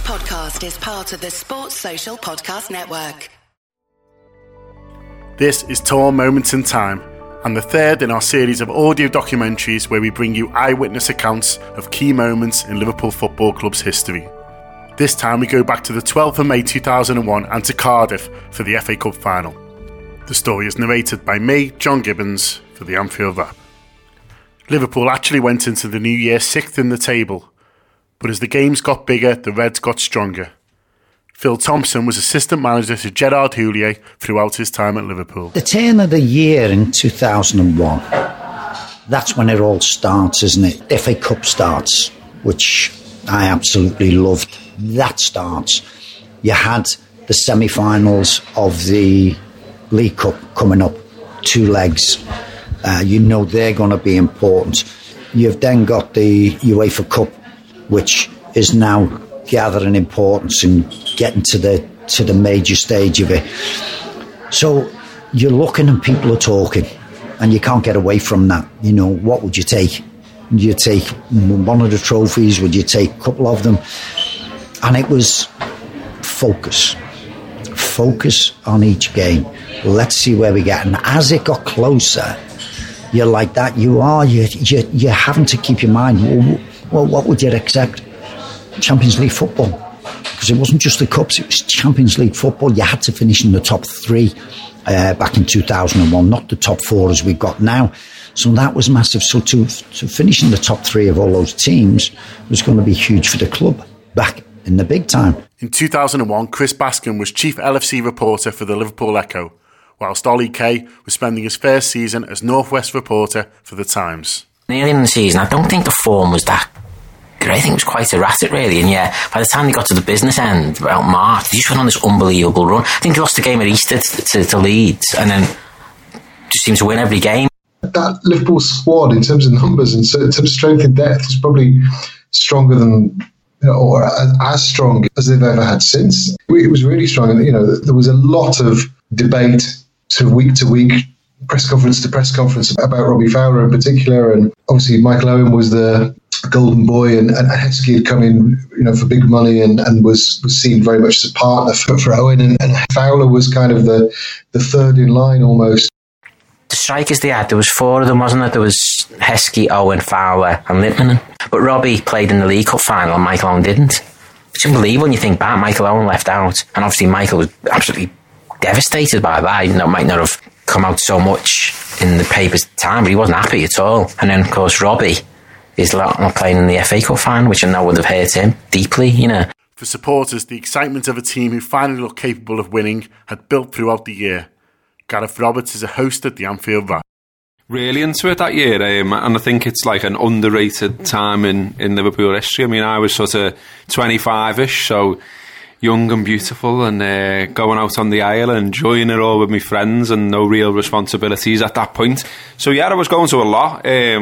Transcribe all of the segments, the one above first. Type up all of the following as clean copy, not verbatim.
podcast is part of the Sports Social Podcast Network. This is Torn Moments in Time, and the third in our series of audio documentaries where we bring you eyewitness accounts of key moments in Liverpool Football Club's history. This time we go back to the 12th of May 2001 and to Cardiff for the FA Cup final. The story is narrated by me, John Gibbons, for the Anfield Wrap. Liverpool actually went into the new year 6th in the table, but as the games got bigger, the Reds got stronger. Phil Thompson was assistant manager to Gerard Houllier throughout his time at Liverpool. The turn of the year in 2001, that's when it all starts, isn't it? FA Cup starts, which I absolutely loved. That starts. You had the semi-finals of the League Cup coming up, 2 legs. You know they're going to be important. You've then got the UEFA Cup, which is now gathering importance and getting to the major stage of it. So you're looking and people are talking, and you can't get away from that. You know, what would you take? Would you take one of the trophies? Would you take a couple of them? And it was focus on each game. Let's see where we get. And as it got closer, you're like that. You're having to keep your mind. Well, what would you accept? Champions League football, because it wasn't just the Cups, it was Champions League football. You had to finish in the top 3 back in 2001, not the top 4 as we've got now. So that was massive. So to finish in the top 3 of all those teams was going to be huge for the club back in the big time. In 2001, Chris Baskin was chief LFC reporter for the Liverpool Echo, whilst Ollie Kay was spending his first season as Northwest reporter for the Times. Early in the season, I don't think the form was that great. I think it was quite erratic, really. And yeah, by the time they got to the business end, about March, they just went on this unbelievable run. I think they lost the game at Easter to Leeds, and then just seemed to win every game. That Liverpool squad, in terms of numbers and in terms of strength and depth, is probably stronger than, or as strong as they've ever had since. It was really strong, and there was a lot of debate, sort of week to week, press conference to press conference, about Robbie Fowler in particular, and obviously Michael Owen was the golden boy, and Heskey had come in, for big money, and was seen very much as a partner for Owen, and Fowler was kind of the third in line almost. The strikers they had, there was 4 of them, wasn't there? There was Heskey, Owen, Fowler and Lippmann. But Robbie played in the League Cup final and Michael Owen didn't. It's unbelievable when you think back. Michael Owen left out, and obviously Michael was absolutely devastated by that, even though it might not have come out so much in the papers at the time, but he wasn't happy at all. And then, of course, Robbie is not playing in the FA Cup final, which I know would have hurt him deeply, For supporters, the excitement of a team who finally looked capable of winning had built throughout the year. Gareth Roberts is a host at the Anfield Wrap. Really into it that year, and I think it's like an underrated time in Liverpool history. I mean, I was sort of 25-ish, so young and beautiful, and going out on the Isle and enjoying it all with my friends, and no real responsibilities at that point. So yeah, I was going to a lot.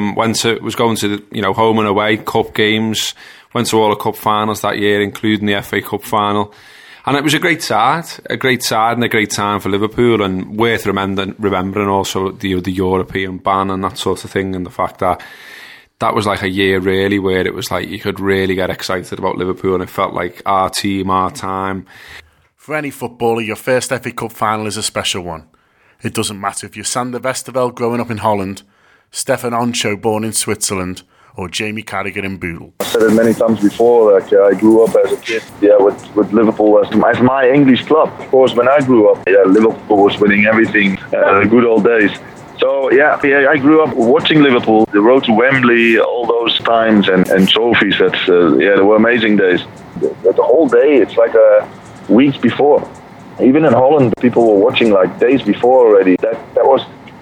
Was going to home and away cup games. Went to all the cup finals that year, including the FA Cup final. And it was a great side and a great time for Liverpool, and worth remembering also the European ban and that sort of thing, and the fact that was like a year really where it was like you could really get excited about Liverpool, and it felt like our team, our time. For any footballer, your first FA Cup final is a special one. It doesn't matter if you're Sander Westerveld growing up in Holland, Stefan Oncho born in Switzerland, or Jamie Carragher in Bootle. I said it many times before, I grew up as a kid with Liverpool as my English club. Of course, when I grew up, Liverpool was winning everything, the good old days. So, I grew up watching Liverpool, the road to Wembley, all those times and trophies. They were amazing days. The whole day, it's like weeks before. Even in Holland, people were watching like days before already. That was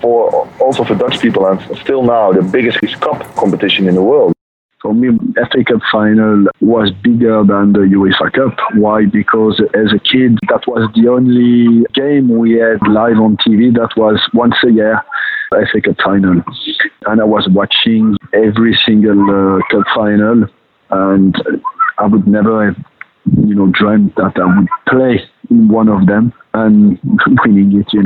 also for Dutch people, and still now the biggest cup competition in the world. For me, FA Cup final was bigger than the UEFA Cup. Why? Because as a kid, that was the only game we had live on TV. That was once a year, FA Cup final. And I was watching every single cup final, and I would never have dreamt that I would play in one of them and winning it,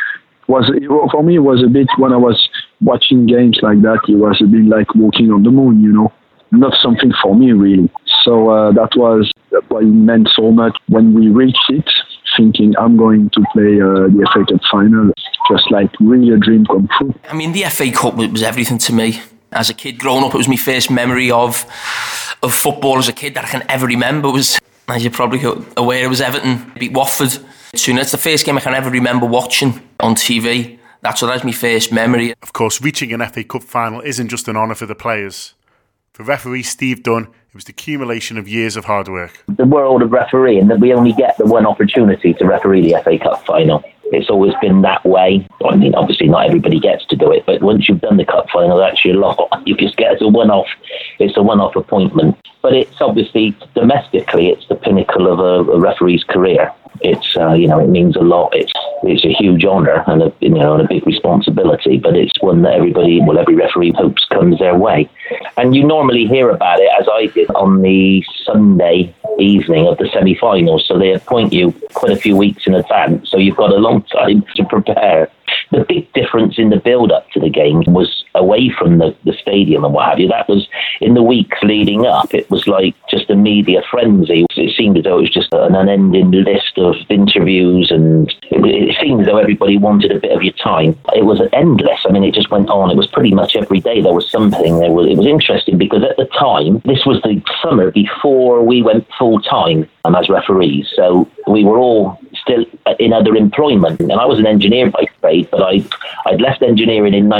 For me, it was a bit, when I was watching games like that, it was a bit like walking on the moon, not something for me, really. So that was it meant so much when we reached it, thinking I'm going to play the FA Cup final, just like really a dream come true. I mean, the FA Cup was everything to me. As a kid growing up, it was my first memory of football as a kid that I can ever remember. It was, as you're probably aware, it was Everton beat Watford. So it's the first game I can ever remember watching on TV. That's my first memory. Of course, reaching an FA Cup final isn't just an honour for the players. For referee Steve Dunn, it was the accumulation of years of hard work. The world of refereeing, that we only get the one opportunity to referee the FA Cup final. It's always been that way. I mean, obviously not everybody gets to do it, but once you've done the cup final, that's your lot. You just get a one-off. It's a one-off appointment. But it's obviously, domestically, it's the pinnacle of a referee's career. It's, it means a lot. It's a huge honour and a big responsibility, but it's one that every referee hopes comes their way. And you normally hear about it, as I did, on the Sunday evening of the semi-finals. So they appoint you quite a few weeks in advance, so you've got a long time to prepare. The big difference in the build-up to the game was away from the stadium and what have you. That was in the weeks leading up. It was like just a media frenzy. It seemed as though it was just an unending list of interviews, and it seemed as though everybody wanted a bit of your time. It was endless. I mean, it just went on. It was pretty much every day there was something. It was interesting because at the time, this was the summer before we went full-time as referees. So we were all still in other employment. And I was an engineer by trade, but I'd left engineering in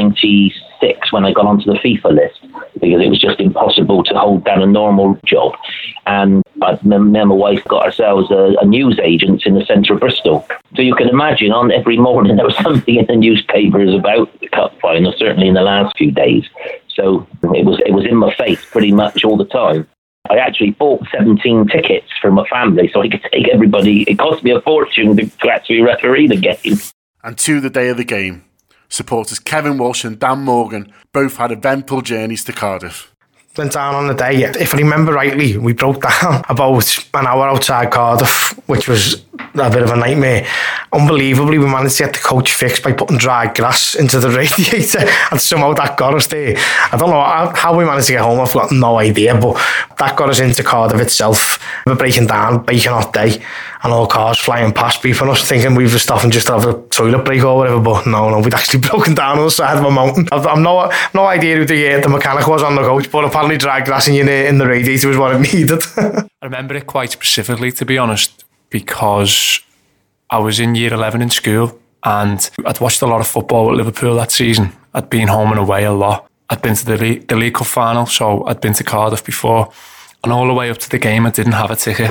96 when I got onto the FIFA list because it was just impossible to hold down a normal job. And me and my wife got ourselves a news agent in the centre of Bristol. So you can imagine on every morning there was something in the newspapers about the cup final, certainly in the last few days. So it was in my face pretty much all the time. I actually bought 17 tickets for my family so I could take everybody. It cost me a fortune to actually referee the game. And to the day of the game, supporters Kevin Walsh and Dan Morgan both had eventful journeys to Cardiff. Went down on the day. If I remember rightly, we broke down about an hour outside Cardiff, which was a bit of a nightmare. Unbelievably, we managed to get the coach fixed by putting dry grass into the radiator, and somehow that got us there. I don't know how we managed to get home. I've got no idea, but that got us into Cardiff itself. We were breaking down, baking hot day, and all cars flying past, beeping us, thinking we were stopping just to have a toilet break or whatever. But no, we'd actually broken down on the side of a mountain. I've no idea who the mechanic was on the coach, but apparently dry grass in the radiator was what it needed. I remember it quite specifically, to be honest, because I was in year 11 in school and I'd watched a lot of football at Liverpool that season. I'd been home and away a lot. I'd been to the League Cup final, so I'd been to Cardiff before. And all the way up to the game, I didn't have a ticket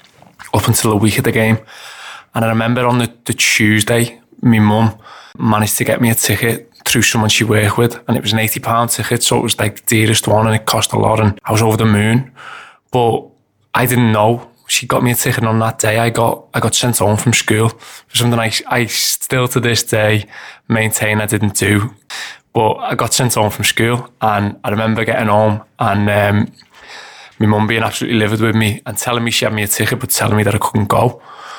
up until a week of the game. And I remember on the Tuesday, my mum managed to get me a ticket through someone she worked with, and it was an £80 ticket, so it was like the dearest one and it cost a lot, and I was over the moon. But I didn't know. She got me a ticket on that day. I got sent home from school for something I still to this day maintain I didn't do. But I got sent home from school, and I remember getting home and my mum being absolutely livid with me and telling me she had me a ticket but telling me that I couldn't go.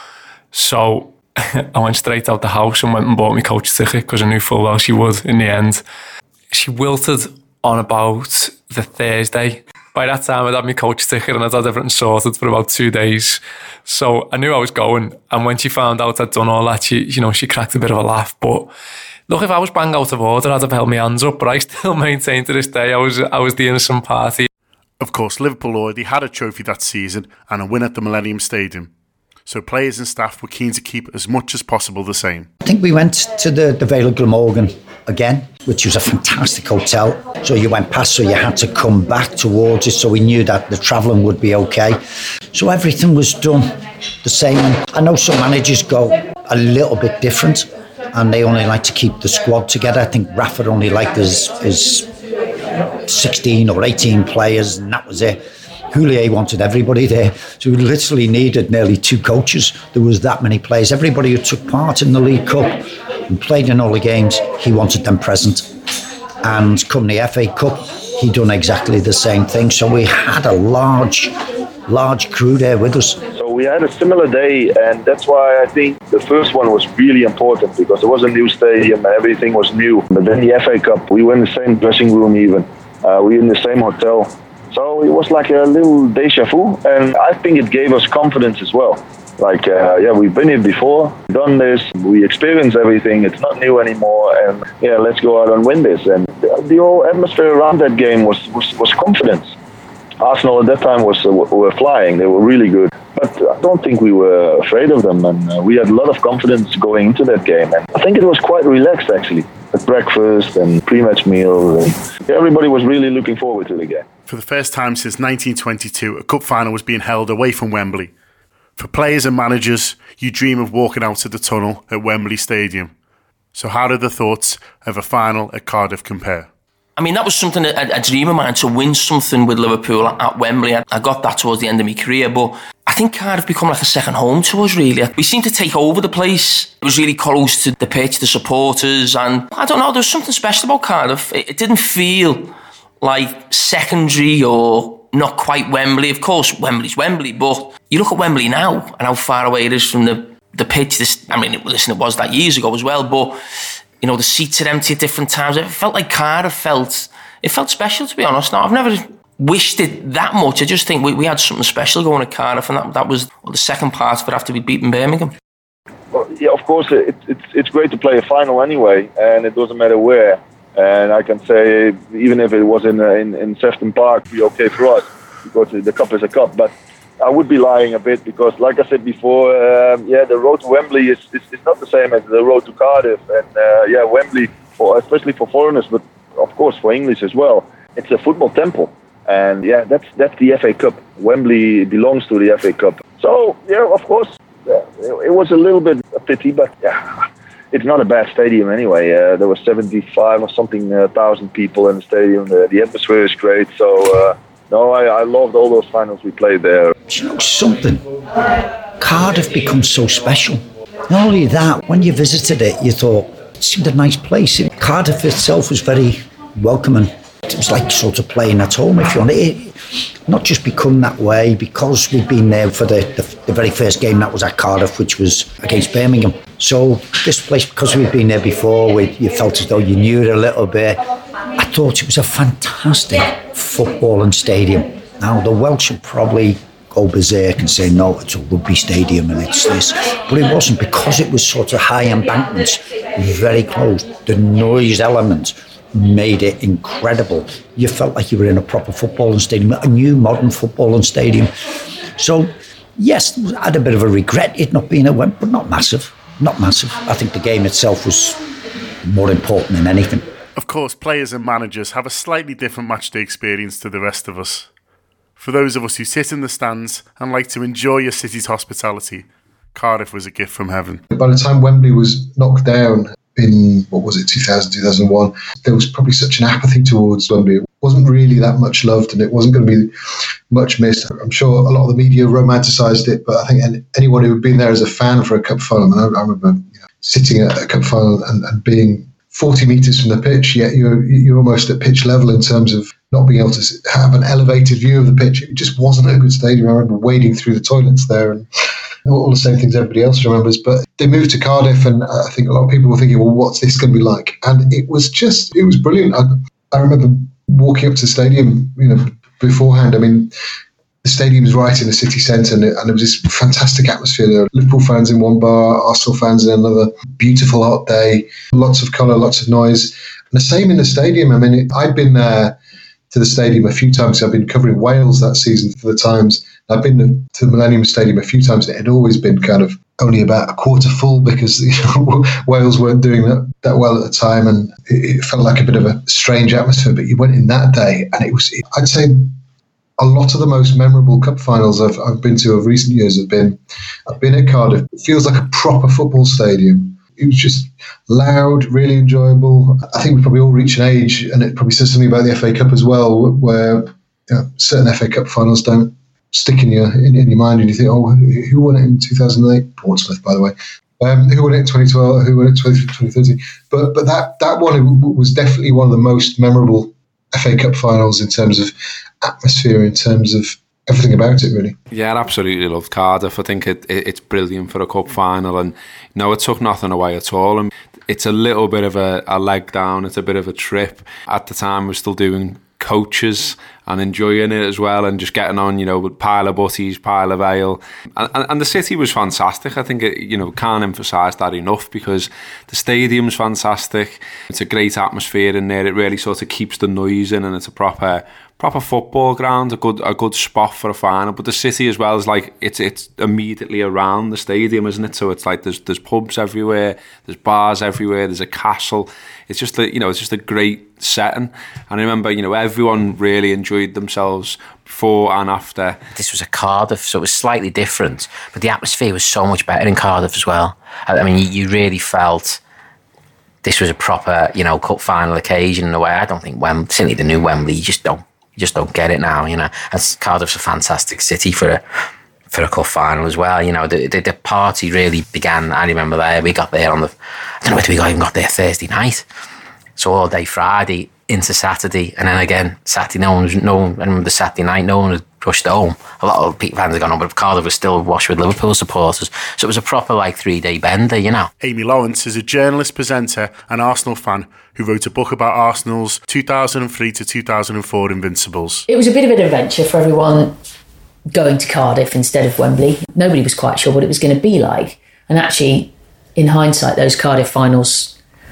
So I went straight out the house and went and bought my coach ticket because I knew full well she would in the end. She wilted on about the Thursday. By that time, I'd had my coach ticket and I'd had everything sorted for about 2 days. So I knew I was going. And when she found out I'd done all that, she cracked a bit of a laugh. But look, if I was bang out of order, I'd have held my hands up. But I still maintain to this day I was the innocent party. Of course, Liverpool already had a trophy that season and a win at the Millennium Stadium. So players and staff were keen to keep as much as possible the same. I think we went to the Vale of Glamorgan again, which was a fantastic hotel. So you went past, so you had to come back towards it, so we knew that the travelling would be okay. So everything was done the same. I know some managers go a little bit different and they only like to keep the squad together. I think Rafa only liked his 16 or 18 players, and that was it. Houllier wanted everybody there, so we literally needed nearly 2 coaches. There was that many players. Everybody who took part in the League Cup and played in all the games, he wanted them present. And come the FA Cup, he done exactly the same thing. So we had a large crew there with us. So we had a similar day, and that's why I think the first one was really important, because it was a new stadium and everything was new. But then the FA Cup, we were in the same dressing room even. We were in the same hotel. So it was like a little deja vu, and I think it gave us confidence as well. Like, we've been here before, done this, we experienced everything, it's not new anymore, and let's go out and win this. And the whole atmosphere around that game was confidence. Arsenal at that time were flying, they were really good. But I don't think we were afraid of them, and we had a lot of confidence going into that game. And I think it was quite relaxed, actually, at breakfast and pre-match meals. And everybody was really looking forward to the game. For the first time since 1922, a cup final was being held away from Wembley. For players and managers, you dream of walking out of the tunnel at Wembley Stadium. So how did the thoughts of a final at Cardiff compare? I mean, that was something, a dream of mine, to win something with Liverpool at Wembley. I got that towards the end of my career, but I think Cardiff become like a second home to us, really. We seemed to take over the place. It was really close to the pitch, the supporters, and I don't know, there was something special about Cardiff. It didn't feel like secondary or not quite Wembley. Of course, Wembley's Wembley, but you look at Wembley now and how far away it is from the pitch. It was that years ago as well, but you know, the seats are empty at different times. It felt like Cardiff it felt special, to be honest. Now, I've never wished it that much. I just think we had something special going at Cardiff, and that was the second part of it after we'd beaten Birmingham. Well, yeah, of course, it's great to play a final anyway, and it doesn't matter where. And I can say, even if it was in Sefton Park, it'd be okay for us, because the cup is a cup. But I would be lying a bit, because, like I said before, the road to Wembley is not the same as the road to Cardiff. And Wembley, especially for foreigners, but of course for English as well, it's a football temple. And that's the FA Cup. Wembley belongs to the FA Cup. So of course, it was a little bit a pity, but it's not a bad stadium anyway. There were 75 or something thousand people in the stadium. The atmosphere is great. So. I loved all those finals we played there. Do you know something? Cardiff becomes so special. Not only that, when you visited it, you thought it seemed a nice place. Cardiff itself was very welcoming. It was like sort of playing at home, if you want. It not just become that way because we'd been there for the very first game that was at Cardiff, which was against Birmingham. So this place, because we'd been there before, you felt as though you knew it a little bit. I thought it was a fantastic footballing stadium. Now, the Welsh would probably go berserk and say, no, it's a rugby stadium and it's this. But it wasn't, because it was sort of high embankments, very close. The noise element made it incredible. You felt like you were in a proper footballing stadium, a new modern footballing stadium. So, yes, I had a bit of a regret it not being a Wembley, but not massive. Not massive. I think the game itself was more important than anything. Of course, players and managers have a slightly different matchday experience to the rest of us. For those of us who sit in the stands and like to enjoy your city's hospitality, Cardiff was a gift from heaven. By the time Wembley was knocked down in, 2000, 2001, there was probably such an apathy towards Wembley. It wasn't really that much loved, and it wasn't going to be much missed. I'm sure a lot of the media romanticised it, but I think anyone who had been there as a fan for a cup final, I remember sitting at a cup final and being 40 metres from the pitch, yet you're almost at pitch level in terms of not being able to have an elevated view of the pitch. It just wasn't a good stadium. I remember wading through the toilets there and all the same things everybody else remembers. But they moved to Cardiff, and I think a lot of people were thinking, well, what's this going to be like? And it was brilliant. I remember walking up to the stadium, beforehand. I mean, the stadium's right in the city centre, and there was this fantastic atmosphere there. Liverpool fans in one bar, Arsenal fans in another. Beautiful hot day, lots of colour, lots of noise. And the same in the stadium. I mean, I'd been there to the stadium a few times. I've been covering Wales that season for the Times. I've been to the Millennium Stadium a few times. It had always been kind of only about a quarter full because Wales weren't doing that well at the time, and it felt like a bit of a strange atmosphere. But you went in that day, and I'd say, a lot of the most memorable cup finals I've been to of recent years I've been at Cardiff. It feels like a proper football stadium. It was just loud, really enjoyable. I think we probably all reach an age, and it probably says something about the FA Cup as well, where certain FA Cup finals don't stick in your mind, and you think, oh, who won it in 2008? Portsmouth, by the way. Who won it in 2012? Who won it in 2013? But that one was definitely one of the most memorable FA Cup finals in terms of atmosphere, in terms of everything about it, really. Yeah, I absolutely loved Cardiff. I think it's brilliant for a cup final, and it took nothing away at all. And it's a little bit of a leg down. It's a bit of a trip. At the time, we're still doing coaches and enjoying it as well, and just getting on, with pile of butties, pile of ale. And the city was fantastic. I think, can't emphasise that enough, because the stadium's fantastic. It's a great atmosphere in there. It really sort of keeps the noise in, and it's a proper football ground, a good spot for a final. But the city as well is like, it's immediately around the stadium, isn't it? So it's like there's pubs everywhere, there's bars everywhere, there's a castle. It's just a great setting. And I remember, everyone really enjoyed themselves before and after. This was at Cardiff, so it was slightly different, but the atmosphere was so much better in Cardiff as well. I mean, you really felt this was a proper, cup final occasion in a way. I don't think certainly the new Wembley, you just don't get it now, And Cardiff's a fantastic city for a cup final as well. The party really began. I remember we got there I don't know whether we even got there Thursday night. So all day Friday into Saturday, and then again Saturday. I remember the Saturday night, no one had rushed home. A lot of Peter fans had gone home, but Cardiff was still washed with Liverpool supporters. So it was a proper 3-day bender, Amy Lawrence is a journalist, presenter and Arsenal fan who wrote a book about Arsenal's 2003 to 2004 Invincibles. It was a bit of an adventure for everyone going to Cardiff instead of Wembley. Nobody was quite sure what it was going to be like. And actually, in hindsight, those Cardiff finals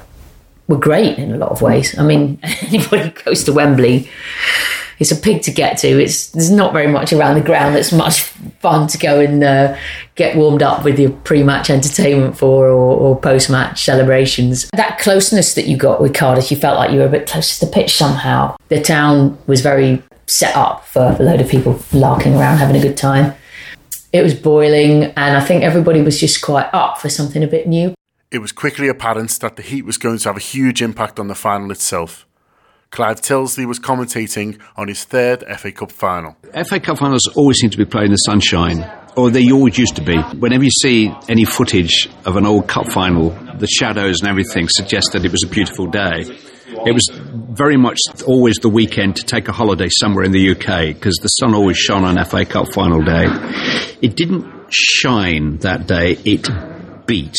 were great in a lot of ways. I mean, anybody who goes to Wembley, it's a pig to get to. There's not very much around the ground that's much fun to go and get warmed up with your pre-match entertainment for, or post-match celebrations. That closeness that you got with Cardiff, you felt like you were a bit close to the pitch somehow. The town was very set up for a load of people larking around, having a good time. It was boiling, and I think everybody was just quite up for something a bit new. It was quickly apparent that the heat was going to have a huge impact on the final itself. Clive Tilsley was commentating on his third FA Cup final. FA Cup finals always seem to be played in the sunshine, or they always used to be. Whenever you see any footage of an old cup final, the shadows and everything suggest that it was a beautiful day. It was very much always the weekend to take a holiday somewhere in the UK, because the sun always shone on FA Cup final day. It didn't shine that day, it beat.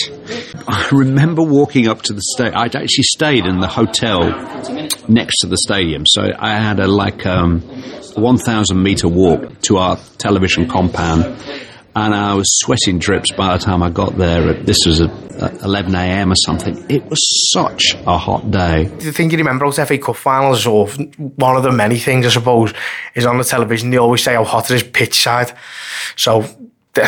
I remember walking up to the stadium. I'd actually stayed in the hotel next to the stadium, so I had a 1,000 metre walk to our television compound, and I was sweating drips by the time I got there. This was at 11 a.m. or something. It was such a hot day. The thing you remember about FA Cup finals, or one of the many things I suppose, is on the television they always say how hot it is pitch side. So it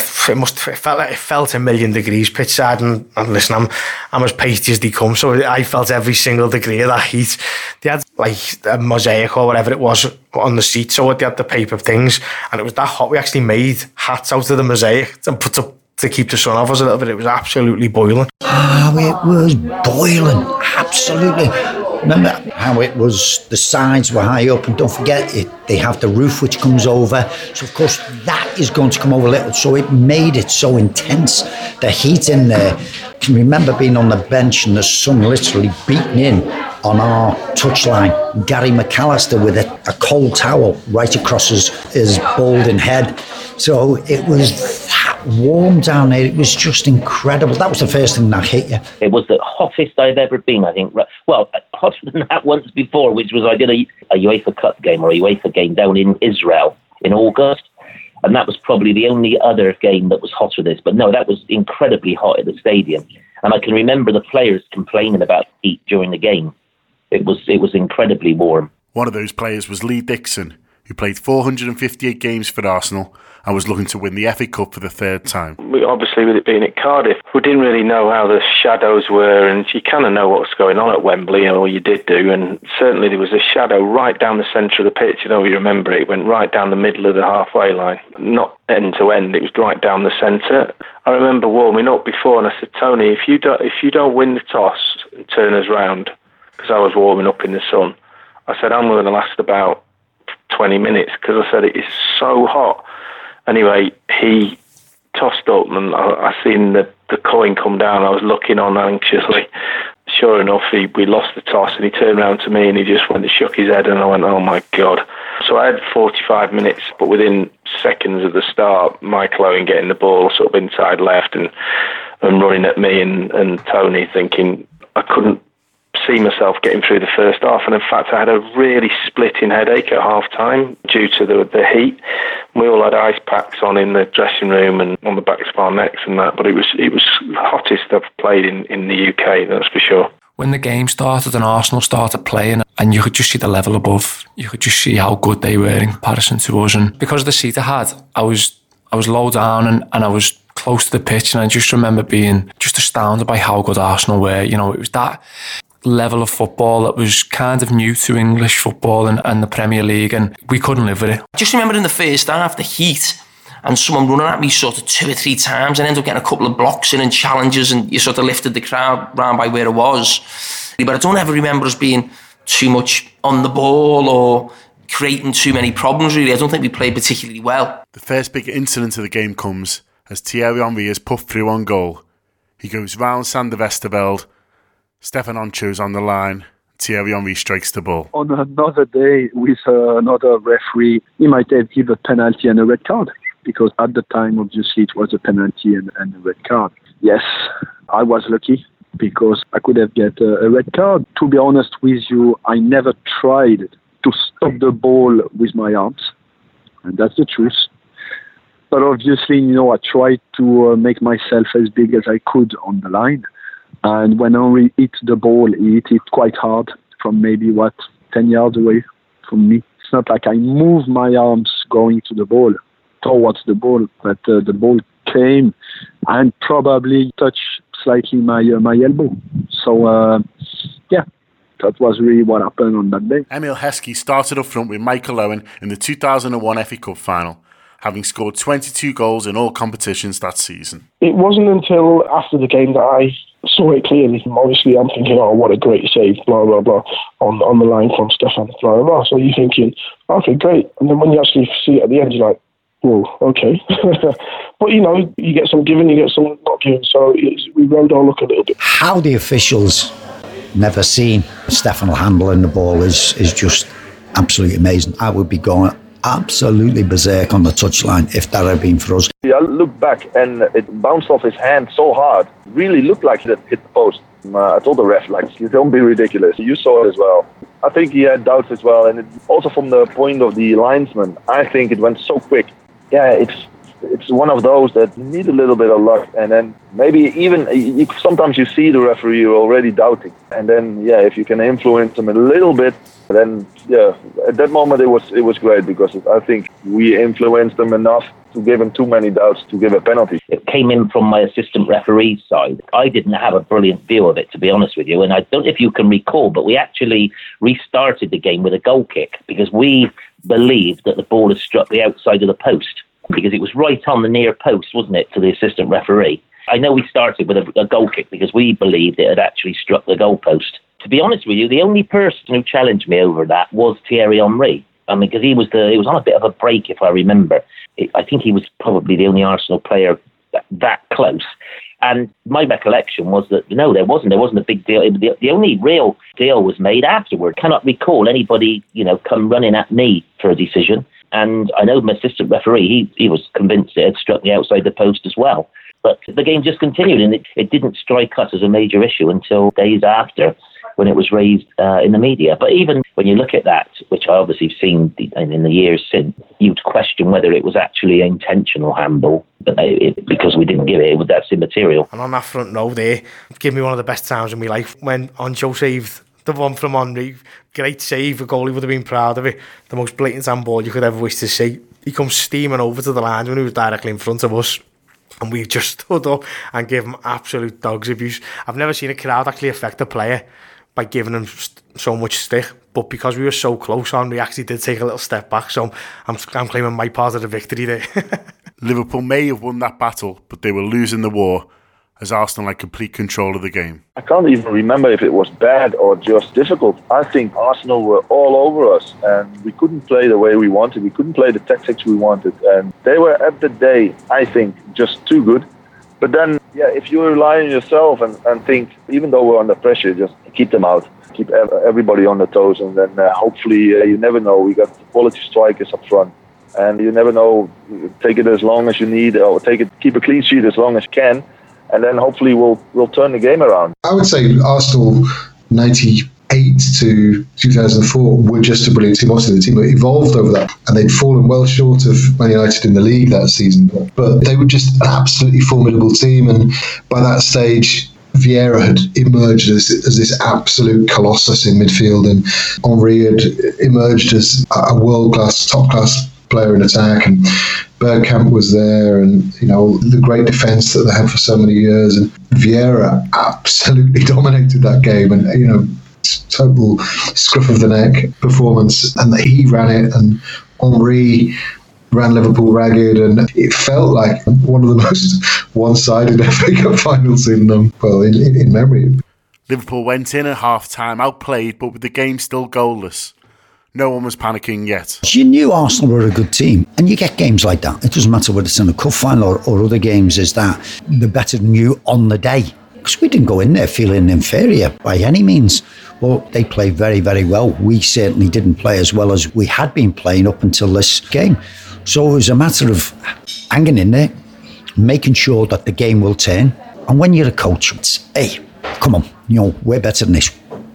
felt 1,000,000 degrees pitch side, and listen, I'm as pasty as they come, so I felt every single degree of that heat. They had a mosaic or whatever it was on the seat, so they had the paper things, and it was that hot we actually made hats out of the mosaic and put up to keep the sun off us a little bit. It was absolutely boiling. Oh, it was boiling, absolutely. Remember how it was, the sides were high up, and don't forget, they have the roof which comes over. So, of course, that is going to come over a little. So it made it so intense. The heat in there. I can remember being on the bench and the sun literally beating in on our touchline. Gary McAllister with a cold towel right across his balding head. So it was that warm down there. It was just incredible. That was the first thing that hit you. It was the hottest I've ever been, I think. Well, hotter than that once before, which was I did a UEFA Cup game or a UEFA game down in Israel in August. And that was probably the only other game that was hotter than this. But no, that was incredibly hot at the stadium. And I can remember the players complaining about heat during the game. It was incredibly warm. One of those players was Lee Dixon, who played 458 games for Arsenal and was looking to win the FA Cup for the third time. Obviously, with it being at Cardiff, we didn't really know how the shadows were, and you kind of know what's going on at Wembley, or you did do, and certainly there was a shadow right down the centre of the pitch. You remember it went right down the middle of the halfway line, not end to end, it was right down the centre. I remember warming up before, and I said, Tony, if you don't win the toss and turn us round, because I was warming up in the sun, I said, I'm going to last about 20 minutes, because I said, it is so hot. Anyway, he tossed up, and I seen the coin come down. I was looking on anxiously. Sure enough, we lost the toss, and he turned around to me, and he just went and shook his head, and I went, oh my God. So I had 45 minutes, but within seconds of the start, Michael Owen getting the ball sort of inside left and running at me and Tony, thinking I couldn't see myself getting through the first half. And in fact, I had a really splitting headache at half time due to the heat. We all had ice packs on in the dressing room and on the backs of our necks and that, but it was the hottest I've played in the UK, that's for sure. When the game started and Arsenal started playing, and you could just see the level above, you could just see how good they were in comparison to us. And because of the seat I had, I was low down and I was close to the pitch, and I just remember being just astounded by how good Arsenal were. You know, it was that level of football that was kind of new to English football and the Premier League, and we couldn't live with it. I just remember in the first half, the heat, and someone running at me sort of 2 or 3 times and ended up getting a couple of blocks in and challenges, and you sort of lifted the crowd round by where it was. But I don't ever remember us being too much on the ball or creating too many problems, really. I don't think we played particularly well. The first big incident of the game comes as Thierry Henry is puffed through on goal. He goes round Sander Westerveld. Stefan Oncho's on the line. Thierry Henry strikes the ball. On another day with another referee, he might have given a penalty and a red card, because at the time, obviously, it was a penalty and a red card. Yes, I was lucky because I could have get a red card. To be honest with you, I never tried to stop the ball with my arms, and that's the truth. But obviously, I tried to make myself as big as I could on the line. And when Henry hit the ball, he hit it quite hard from maybe, 10 yards away from me. It's not like I moved my arms going to the ball, towards the ball, but the ball came and probably touched slightly my elbow. So, that was really what happened on that day. Emile Heskey started up front with Michael Owen in the 2001 FA Cup final, having scored 22 goals in all competitions that season. It wasn't until after the game that I saw it clearly. Obviously, I'm thinking, what a great save, blah, blah, blah, on the line from Stefan, blah, blah, blah. So you're thinking, okay, great. And then when you actually see it at the end, you're like, whoa, okay. But, you get some given, you get some not given. So we rode our luck a little bit. How the officials never seen Stefan handling the ball is just absolutely amazing. I would be going absolutely berserk on the touchline if that had been for us. I looked back and it bounced off his hand so hard. Really looked like it hit the post. I told the ref, you don't be ridiculous. You saw it as well. I think he had doubts as well. And also from the point of the linesman, I think it went so quick. Yeah, it's one of those that need a little bit of luck. And then maybe even sometimes you see the referee, you're already doubting. And then, if you can influence him a little bit, then, at that moment it was great, because I think we influenced them enough to give him too many doubts to give a penalty. It came in from my assistant referee's side. I didn't have a brilliant view of it, to be honest with you, and I don't know if you can recall, but we actually restarted the game with a goal kick because we believed that the ball had struck the outside of the post, because it was right on the near post, wasn't it, to the assistant referee. I know we started with a goal kick because we believed it had actually struck the goal post. To be honest with you, the only person who challenged me over that was Thierry Henry. I mean, because he was on a bit of a break, if I remember. I think he was probably the only Arsenal player that close. And my recollection was that, no, there wasn't a big deal. The only real deal was made afterward. Cannot recall anybody, come running at me for a decision. And I know my assistant referee, he was convinced it had struck me outside the post as well. But the game just continued, and it didn't strike us as a major issue until days after, when it was raised in the media. But even when you look at that, which I obviously have seen in the years since, you'd question whether it was actually an intentional handball, but because we didn't give it, that's immaterial. And on that front row there, gave me one of the best times in my life when Oncho saved the one from Henry. Great save, a goalie would have been proud of it. The most blatant handball you could ever wish to see. He comes steaming over to the line when he was directly in front of us. And we just stood up and gave him absolute dog's abuse. I've never seen a crowd actually affect a player by giving him so much stick, but because we were so close on, we actually did take a little step back, so I'm claiming my part of the victory there. Liverpool may have won that battle, but they were losing the war as Arsenal had complete control of the game. I can't even remember if it was bad or just difficult. I think Arsenal were all over us and we couldn't play the way we wanted. We couldn't play the tactics we wanted, and they were at the day, I think, just too good. But then, if you rely on yourself and think, even though we're under pressure, just keep them out, keep everybody on their toes, and then hopefully, you never know, we got quality strikers up front, and you never know, take it as long as you need, or keep a clean sheet as long as you can, and then hopefully we'll turn the game around. I would say Arsenal 98 to 2004 were just a brilliant team. Obviously, the team evolved over that, and they'd fallen well short of Man United in the league that season. But they were just an absolutely formidable team, and by that stage, Vieira had emerged as this absolute colossus in midfield, and Henry had emerged as a world-class, top-class player in attack, and Bergkamp was there, and the great defence that they had for so many years, and Vieira absolutely dominated that game, and total scruff of the neck performance, and that he ran it, and Henry ran Liverpool ragged, and it felt like one of the most one-sided FA Cup finals in memory. Liverpool went in at half-time, outplayed, but with the game still goalless. No one was panicking yet. You knew Arsenal were a good team, and you get games like that. It doesn't matter whether it's in a cup final or other games, is that they're better than you on the day. Because we didn't go in there feeling inferior by any means. Well, they played very, very well. We certainly didn't play as well as we had been playing up until this game. So it was a matter of hanging in there, making sure that the game will turn. And when you're a coach, it's, hey, come on, we're better than this.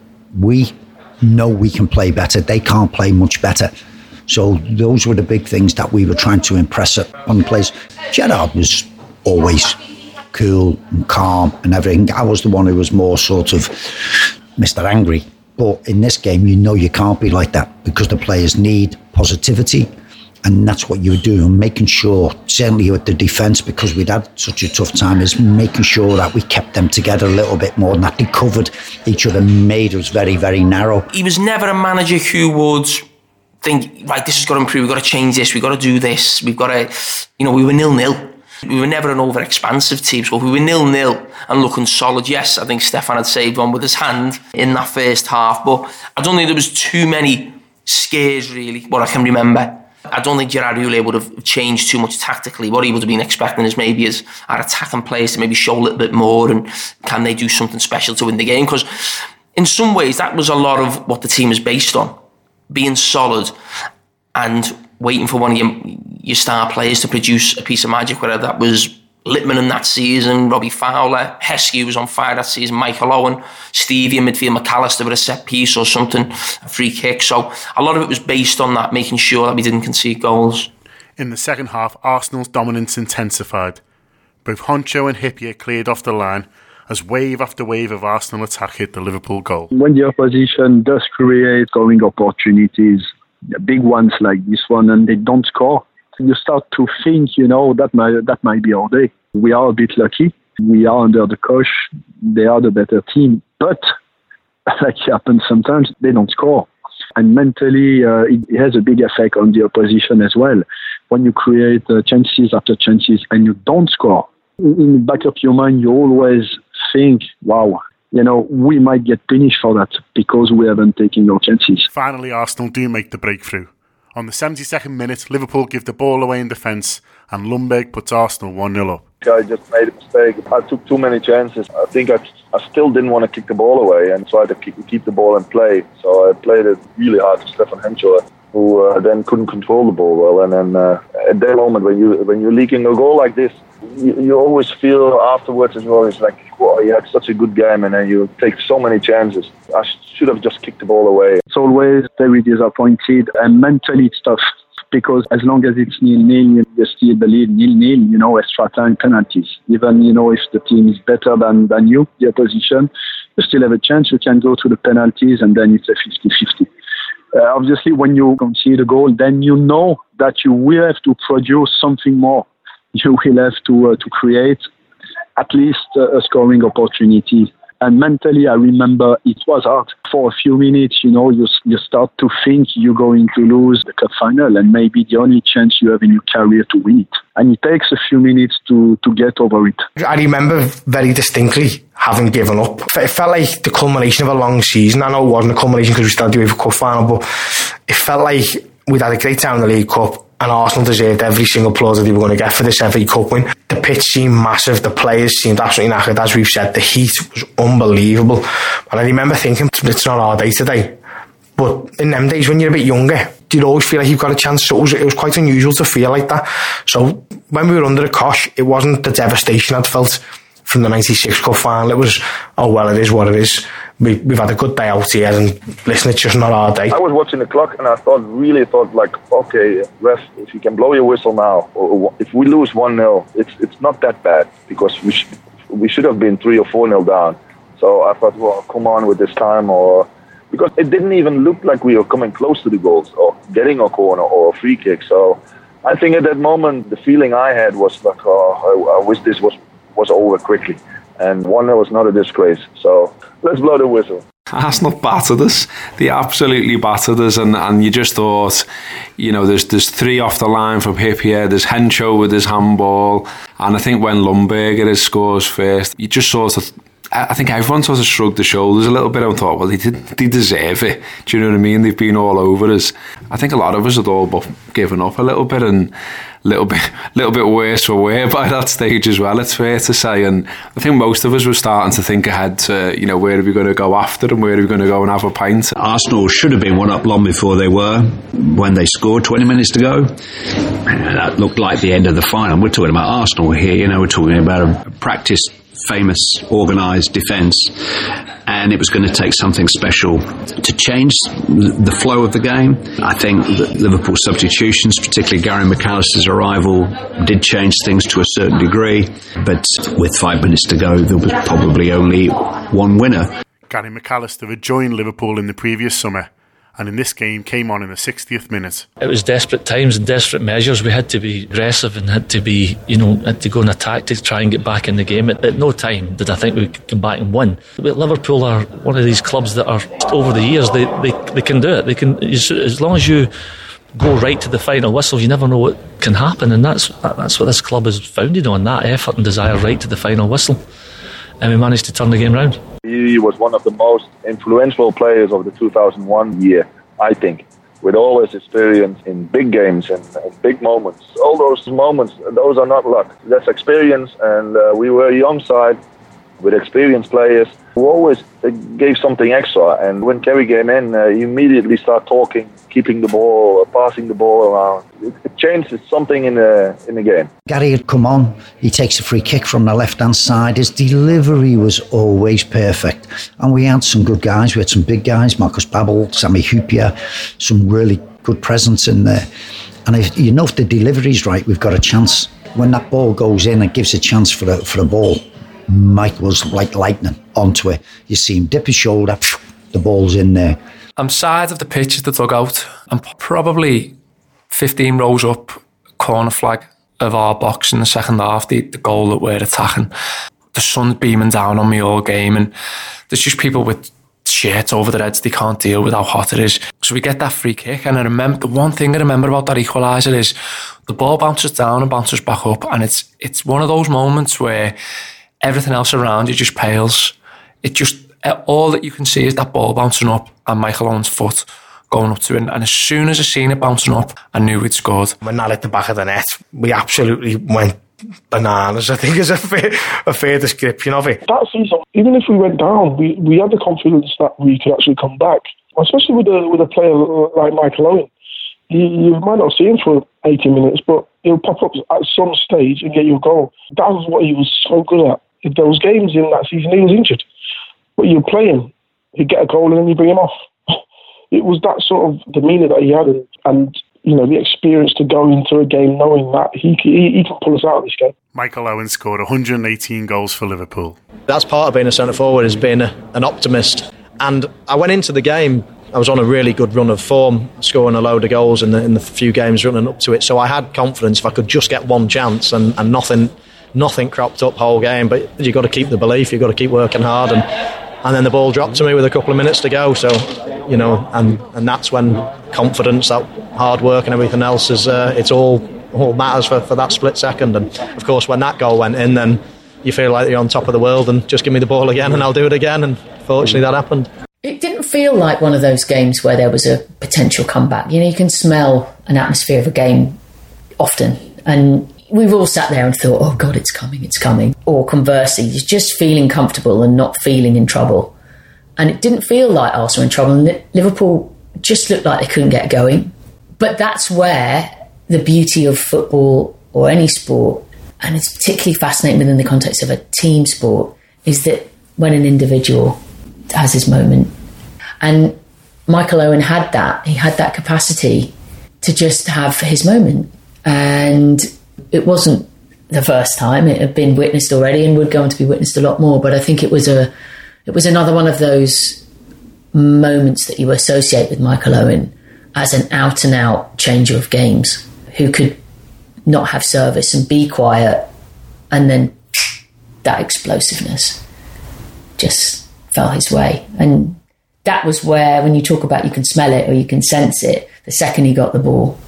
We know we can play better. They can't play much better. So those were the big things that we were trying to impress on the players. Gerrard was always cool and calm and everything. I was the one who was more sort of Mr. Angry. But in this game, you can't be like that, because the players need positivity. And that's what you were doing, making sure, certainly with the defence, because we'd had such a tough time, is making sure that we kept them together a little bit more, and that they covered each other, made us very, very narrow. He was never a manager who would think, right, this has got to improve, we've got to change this, we've got to do this, we've got to, we were 0-0. We were never an over-expansive team, so we were 0-0 and looking solid. Yes, I think Stefan had saved one with his hand in that first half, but I don't think there was too many scares, really, what I can remember. I don't think Gerard Houllier would have changed too much tactically. What he would have been expecting is maybe our attacking players to maybe show a little bit more, and can they do something special to win the game? Because in some ways, that was a lot of what the team is based on, being solid and waiting for one of your star players to produce a piece of magic, whether that was Littman in that season, Robbie Fowler, Heskey was on fire that season, Michael Owen, Stevie in midfield, McAllister with a set piece or something, a free kick. So a lot of it was based on that, making sure that we didn't concede goals. In the second half, Arsenal's dominance intensified. Both Honcho and Hyypiä cleared off the line as wave after wave of Arsenal attack hit the Liverpool goal. When the opposition does create scoring opportunities, big ones like this one, and they don't score, you start to think, that might be our day. We are a bit lucky. We are under the coach. They are the better team. But, like it happens sometimes, they don't score. And mentally, it has a big effect on the opposition as well. When you create chances after chances and you don't score, in the back of your mind, you always think, wow, we might get punished for that because we haven't taken our chances. Finally, Arsenal do make the breakthrough. On the 72nd minute, Liverpool give the ball away in defence, and Lundberg puts Arsenal 1-0 up. I just made a mistake. I took too many chances. I think I still didn't want to kick the ball away and try to keep the ball in play. So I played it really hard to Stefan Henshaw, who then couldn't control the ball well. And then at that moment, when you're leaking a goal like this, you always feel afterwards as well, it's like, wow, you had such a good game and then you take so many chances. I should have just kicked the ball away. It's always very disappointed, and mentally it's tough, because as long as it's 0-0, you still believe 0-0, extra time, penalties. Even, if the team is better than you, the opposition, you still have a chance. You can go to the penalties and then it's a 50-50. Obviously, when you concede a goal, then you know that you will have to produce something more. You will have to create at least a scoring opportunity. And mentally, I remember it was hard. For a few minutes, you start to think you're going to lose the cup final and maybe the only chance you have in your career to win it. And it takes a few minutes to get over it. I remember very distinctly having given up. It felt like the culmination of a long season. I know it wasn't a culmination because we started the UEFA Cup final, but it felt like we'd had a great time in the League Cup, and Arsenal deserved every single applause that they were going to get for this FA Cup win. The pitch seemed massive, the players seemed absolutely knackered. As we've said, the heat was unbelievable. And I remember thinking, it's not our day today. But in them days, when you're a bit younger, you'd always feel like you've got a chance. So it was quite unusual to feel like that. So when we were under the cosh, it wasn't the devastation I'd felt from the 96 Cup final. It was, oh well, it is what it is. We've had a good day out here, and listen, it's just not our day. I was watching the clock and I really thought like, okay, ref, if you can blow your whistle now, or if we lose 1-0, it's not that bad, because we should have been 3 or 4-0 down. So I thought, well, come on with this time, because it didn't even look like we were coming close to the goals or getting a corner or a free kick. So I think at that moment, the feeling I had was like, I wish this was over quickly. And 1-0 was not a disgrace. So let's blow the whistle. Arsenal battered us. They absolutely battered us, and you just thought, there's 3 off the line from Hyypiä, there's Hencho with his handball, and I think when Lundberger scores first, you just sort of, I think everyone sort of shrugged their shoulders a little bit and thought, well, they deserve it. Do you know what I mean? They've been all over us. I think a lot of us had all but given up a little bit, and a little bit worse for wear by that stage as well, it's fair to say. And I think most of us were starting to think ahead to, where are we going to go after, and where are we going to go and have a pint. Arsenal should have been 1 up long before they were, when they scored 20 minutes to go. That looked like the end of the final. We're talking about Arsenal here, we're talking about a practiced, famous, organised defence, and it was going to take something special to change the flow of the game. I think that Liverpool's substitutions, particularly Gary McAllister's arrival, did change things to a certain degree, but with 5 minutes to go, there was probably only one winner. Gary McAllister had joined Liverpool in the previous summer, and in this game came on in the 60th minute. It was desperate times and desperate measures. We had to be aggressive and had to go and attack to try and get back in the game. At no time did I think we could come back and win. But Liverpool are one of these clubs that are, over the years, they can do it. They can, as long as you go right to the final whistle, you never know what can happen, and that's what this club is founded on, that effort and desire right to the final whistle. And we managed to turn the game round. He was one of the most influential players of the 2001 year, I think, with all his experience in big games and big moments. All those moments, those are not luck. That's experience, and we were a young side with experienced players who always gave something extra. And when Kerry came in, he immediately started talking, keeping the ball, passing the ball around. It changed something in the game. Gary had come on, he takes a free kick from the left-hand side. His delivery was always perfect. And we had some good guys, we had some big guys, Marcus Babbel, Sami Hyypiä, some really good presence in there. And if the delivery's right, we've got a chance. When that ball goes in, it gives a chance for a ball. Mike was like lightning onto it. You see him dip his shoulder, the ball's in there. I'm side of the pitch at the dugout. I'm probably 15 rows up, corner flag of our box in the second half, the goal that we're attacking. The sun's beaming down on me all game, and there's just people with shirts over their heads. They can't deal with how hot it is. So we get that free kick, and the one thing I remember about that equaliser is the ball bounces down and bounces back up, and it's one of those moments where everything else around you just pales. It just, all that you can see is that ball bouncing up and Michael Owen's foot going up to it. And as soon as I seen it bouncing up, I knew we'd scored. When that hit the back of the net, we absolutely went bananas, I think is a fair description of it. That season, even if we went down, we had the confidence that we could actually come back, especially with a player like Michael Owen. You might not see him for 80 minutes, but he'll pop up at some stage and get you a goal. That was what he was so good at. If there was games in that season, he was injured. But you play him, he'd get a goal and then you bring him off. It was that sort of demeanour that he had, and the experience to go into a game knowing that he can pull us out of this game. Michael Owen scored 118 goals for Liverpool. That's part of being a centre forward, is being an optimist. And I went into the game, I was on a really good run of form, scoring a load of goals in the few games running up to it. So I had confidence if I could just get one chance, and nothing cropped up whole game. But you've got to keep the belief, you've got to keep working hard, and then the ball dropped to me with a couple of minutes to go. So, and that's when confidence, that hard work and everything else is, it's all matters for that split second. And of course, when that goal went in, then you feel like you're on top of the world and just give me the ball again and I'll do it again. And fortunately that happened. It didn't feel like one of those games where there was a potential comeback. You can smell an atmosphere of a game often. And we've all sat there and thought, oh God, it's coming. Or conversely, you're just feeling comfortable and not feeling in trouble. And it didn't feel like Arsenal in trouble. And Liverpool just looked like they couldn't get going. But that's where the beauty of football or any sport and it's particularly fascinating within the context of a team sport, is that when an individual has his moment, and Michael Owen had that. He had that capacity to just have his moment. And it wasn't the first time. It had been witnessed already and would go on to be witnessed a lot more. But I think it was another one of those moments that you associate with Michael Owen as an out-and-out changer of games, who could not have service and be quiet, and then that explosiveness just fell his way. And that was where, when you talk about you can smell it or you can sense it, the second he got the ball,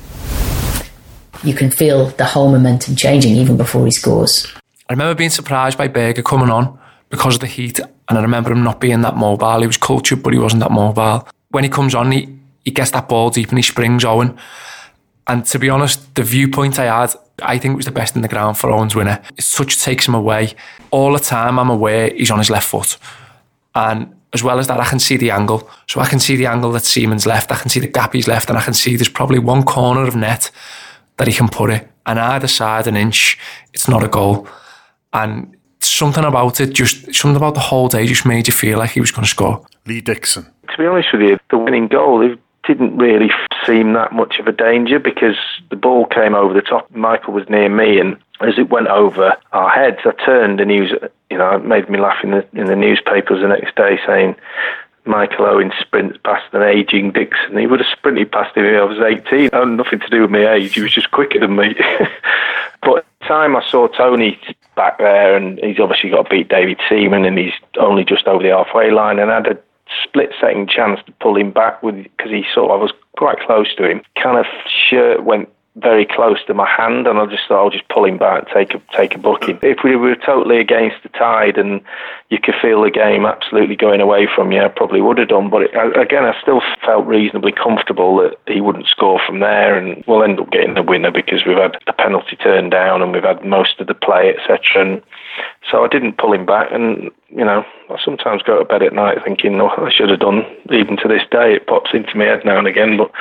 you can feel the whole momentum changing even before he scores. I remember being surprised by Berger coming on because of the heat, and I remember him not being that mobile. He was cultured, but he wasn't that mobile. When he comes on, he gets that ball deep and he springs Owen. And to be honest, the viewpoint I had, I think it was the best in the ground for Owen's winner. It such takes him away. All the time I'm aware he's on his left foot. And as well as that, I can see the angle. So I can see the angle that Seaman's left, I can see the gap he's left, and I can see there's probably one corner of net that he can put it. And either side an inch, it's not a goal. And something about it, something about the whole day just made you feel like he was going to score. Lee Dixon. To be honest with you, the winning goal, it didn't really seem that much of a danger because the ball came over the top. Michael was near me, and as it went over our heads, I turned, and he was, it made me laugh in the newspapers the next day saying Michael Owen sprints past an ageing Dixon. He would have sprinted past him when I was 18. It had nothing to do with my age. He was just quicker than me. But at the time I saw Tony back there, and he's obviously got to beat David Seaman, and he's only just over the halfway line, and I had a split-second chance to pull him back because I was quite close to him. Kind of shirt went very close to my hand, and I just thought I'll just pull him back and take a booking. If we were totally against the tide and you could feel the game absolutely going away from you, I probably would have done. But again, I still felt reasonably comfortable that he wouldn't score from there, and we'll end up getting the winner because we've had a penalty turned down and we've had most of the play, etc. And so I didn't pull him back, and I sometimes go to bed at night thinking, no, I should have done. Even to this day, it pops into my head now and again, but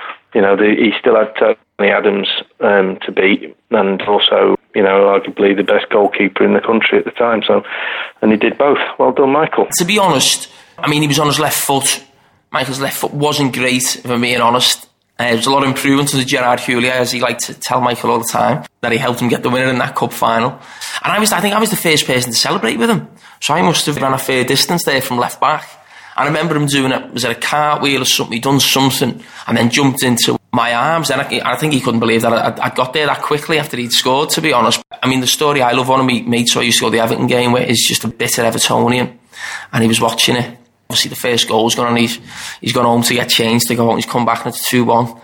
he still had Tony Adams to beat, and also, arguably the best goalkeeper in the country at the time. So, and he did both. Well done, Michael. To be honest, he was on his left foot. Michael's left foot wasn't great, if I'm being honest. There was a lot of improvement to the Gerard Houllier, as he liked to tell Michael all the time, that he helped him get the winner in that cup final. And I think I was the first person to celebrate with him. So I must have run a fair distance there from left back. I remember him doing it, was it a cartwheel or something? He'd done something and then jumped into my arms. And I think he couldn't believe that I'd got there that quickly after he'd scored, to be honest. The story I love, one of my mates who I used to go to the Everton game with is just a bitter Evertonian. And he was watching it. Obviously, the first goal's gone on. He's gone home to get changed to go out, and he's come back and it's 2-1.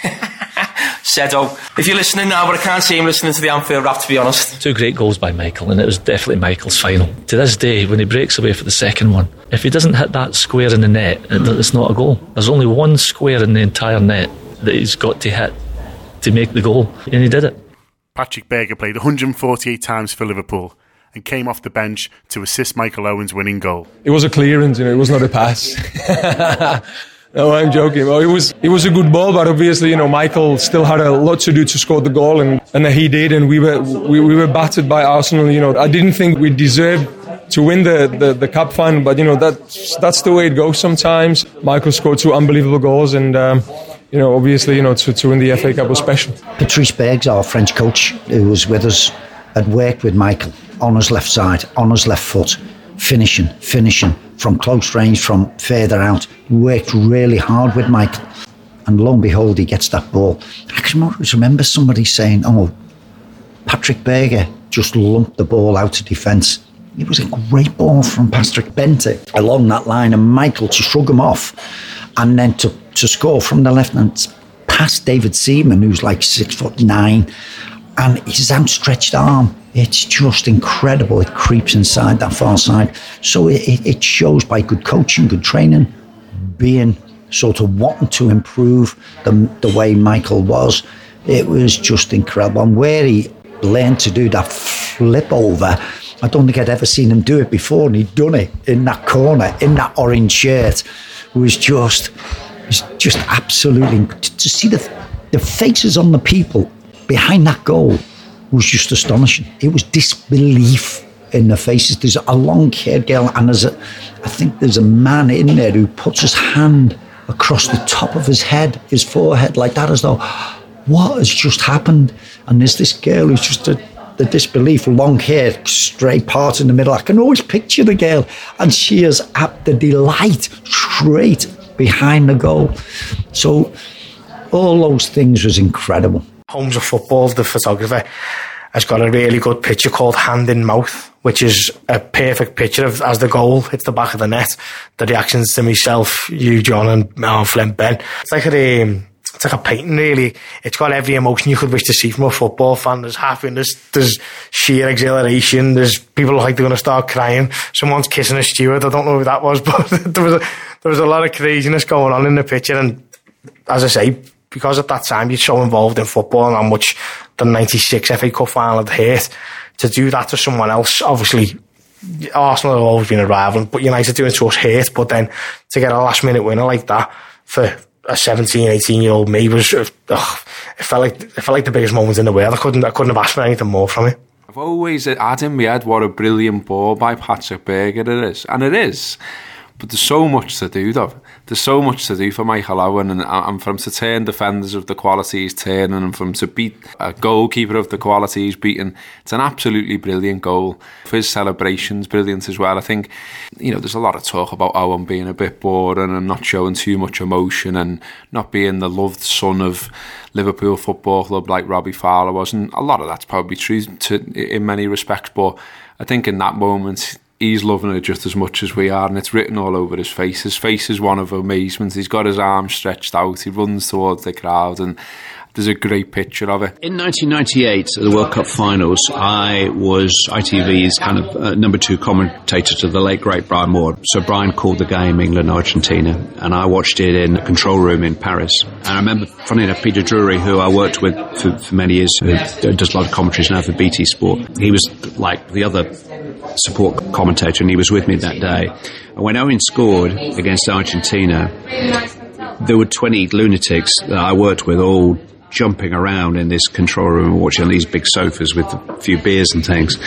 Sedo, if you're listening now, but I can't see him listening to the Anfield Rap, to be honest. 2 great goals by Michael, and it was definitely Michael's final. To this day, when he breaks away for the second one, if he doesn't hit that square in the net, it's not a goal. There's only one square in the entire net that he's got to hit to make the goal, and he did it. Patrick Berger played 148 times for Liverpool and came off the bench to assist Michael Owen's winning goal. It was a clearance, it was not a pass. No, I'm joking. Well, it was a good ball, but obviously, Michael still had a lot to do to score the goal, and he did, and we were battered by Arsenal. I didn't think we deserved to win the cup final, but that's the way it goes sometimes. Michael scored 2 unbelievable goals, and obviously, to win the FA Cup was special. Patrice Bergs, our French coach, who was with us, had worked with Michael on his left side, on his left foot, finishing from close range, from further out. He worked really hard with Michael, and lo and behold, he gets that ball. I can always remember somebody saying, Patrick Berger just lumped the ball out of defence. It was a great ball from Patrick Bente along that line, and Michael to shrug him off, and then to score from the left hand past David Seaman, who's like 6'9", and his outstretched arm. It's just incredible. It creeps inside that far side. So it shows by good coaching, good training, being sort of wanting to improve the way Michael was. It was just incredible. And where he learned to do that flip over, I don't think I'd ever seen him do it before, and he'd done it in that corner, in that orange shirt. It was just absolutely, to see the faces on the people behind that goal was just astonishing. It was disbelief in their faces. There's a long-haired girl, and I think there's a man in there who puts his hand across the top of his head, his forehead, like that, as though, what has just happened? And there's this girl who's just the disbelief, long hair, straight parts in the middle. I can always picture the girl, and she is at the delight straight behind the goal. So all those things was incredible. Homes of Football, the photographer, has got a really good picture called Hand in Mouth, which is a perfect picture of as the goal hits the back of the net, the reactions to myself, you, John, and Flint Ben. It's like a painting, really. It's got every emotion you could wish to see from a football fan. There's happiness, there's sheer exhilaration, there's people like they're going to start crying. Someone's kissing a steward. I don't know who that was, but there was a lot of craziness going on in the picture. And as I say, because at that time you're so involved in football and how much the 96 FA Cup final had hurt, to do that to someone else, obviously Arsenal have always been a rival, but United doing it to us hurt, but then to get a last minute winner like that for a 17, 18-year-old me was, it felt like the biggest moment in the world. I couldn't have asked for anything more from it. I've always had in my head what a brilliant ball by Patrick Berger it is, and it is. But there's so much to do, though. There's so much to do for Michael Owen, and for him to turn defenders of the quality he's turning, and for him to beat a goalkeeper of the quality he's beaten. It's an absolutely brilliant goal. For his celebration's brilliant as well. I think, there's a lot of talk about Owen being a bit boring and not showing too much emotion and not being the loved son of Liverpool Football Club like Robbie Fowler was. And a lot of that's probably true in many respects, but I think in that moment, he's loving it just as much as we are, and it's written all over his face. His face is one of amazement. He's got his arms stretched out. He runs towards the crowd, and there's a great picture of it. In 1998, at the World Cup finals, I was ITV's kind of number 2 commentator to the late, great Brian Moore. So Brian called the game England-Argentina, and I watched it in a control room in Paris. And I remember, funny enough, Peter Drury, who I worked with for many years, who does a lot of commentaries now for BT Sport, he was like the other support commentator, and he was with me that day. And when Owen scored against Argentina, there were 20 lunatics that I worked with all jumping around in this control room, watching these big sofas with a few beers and things.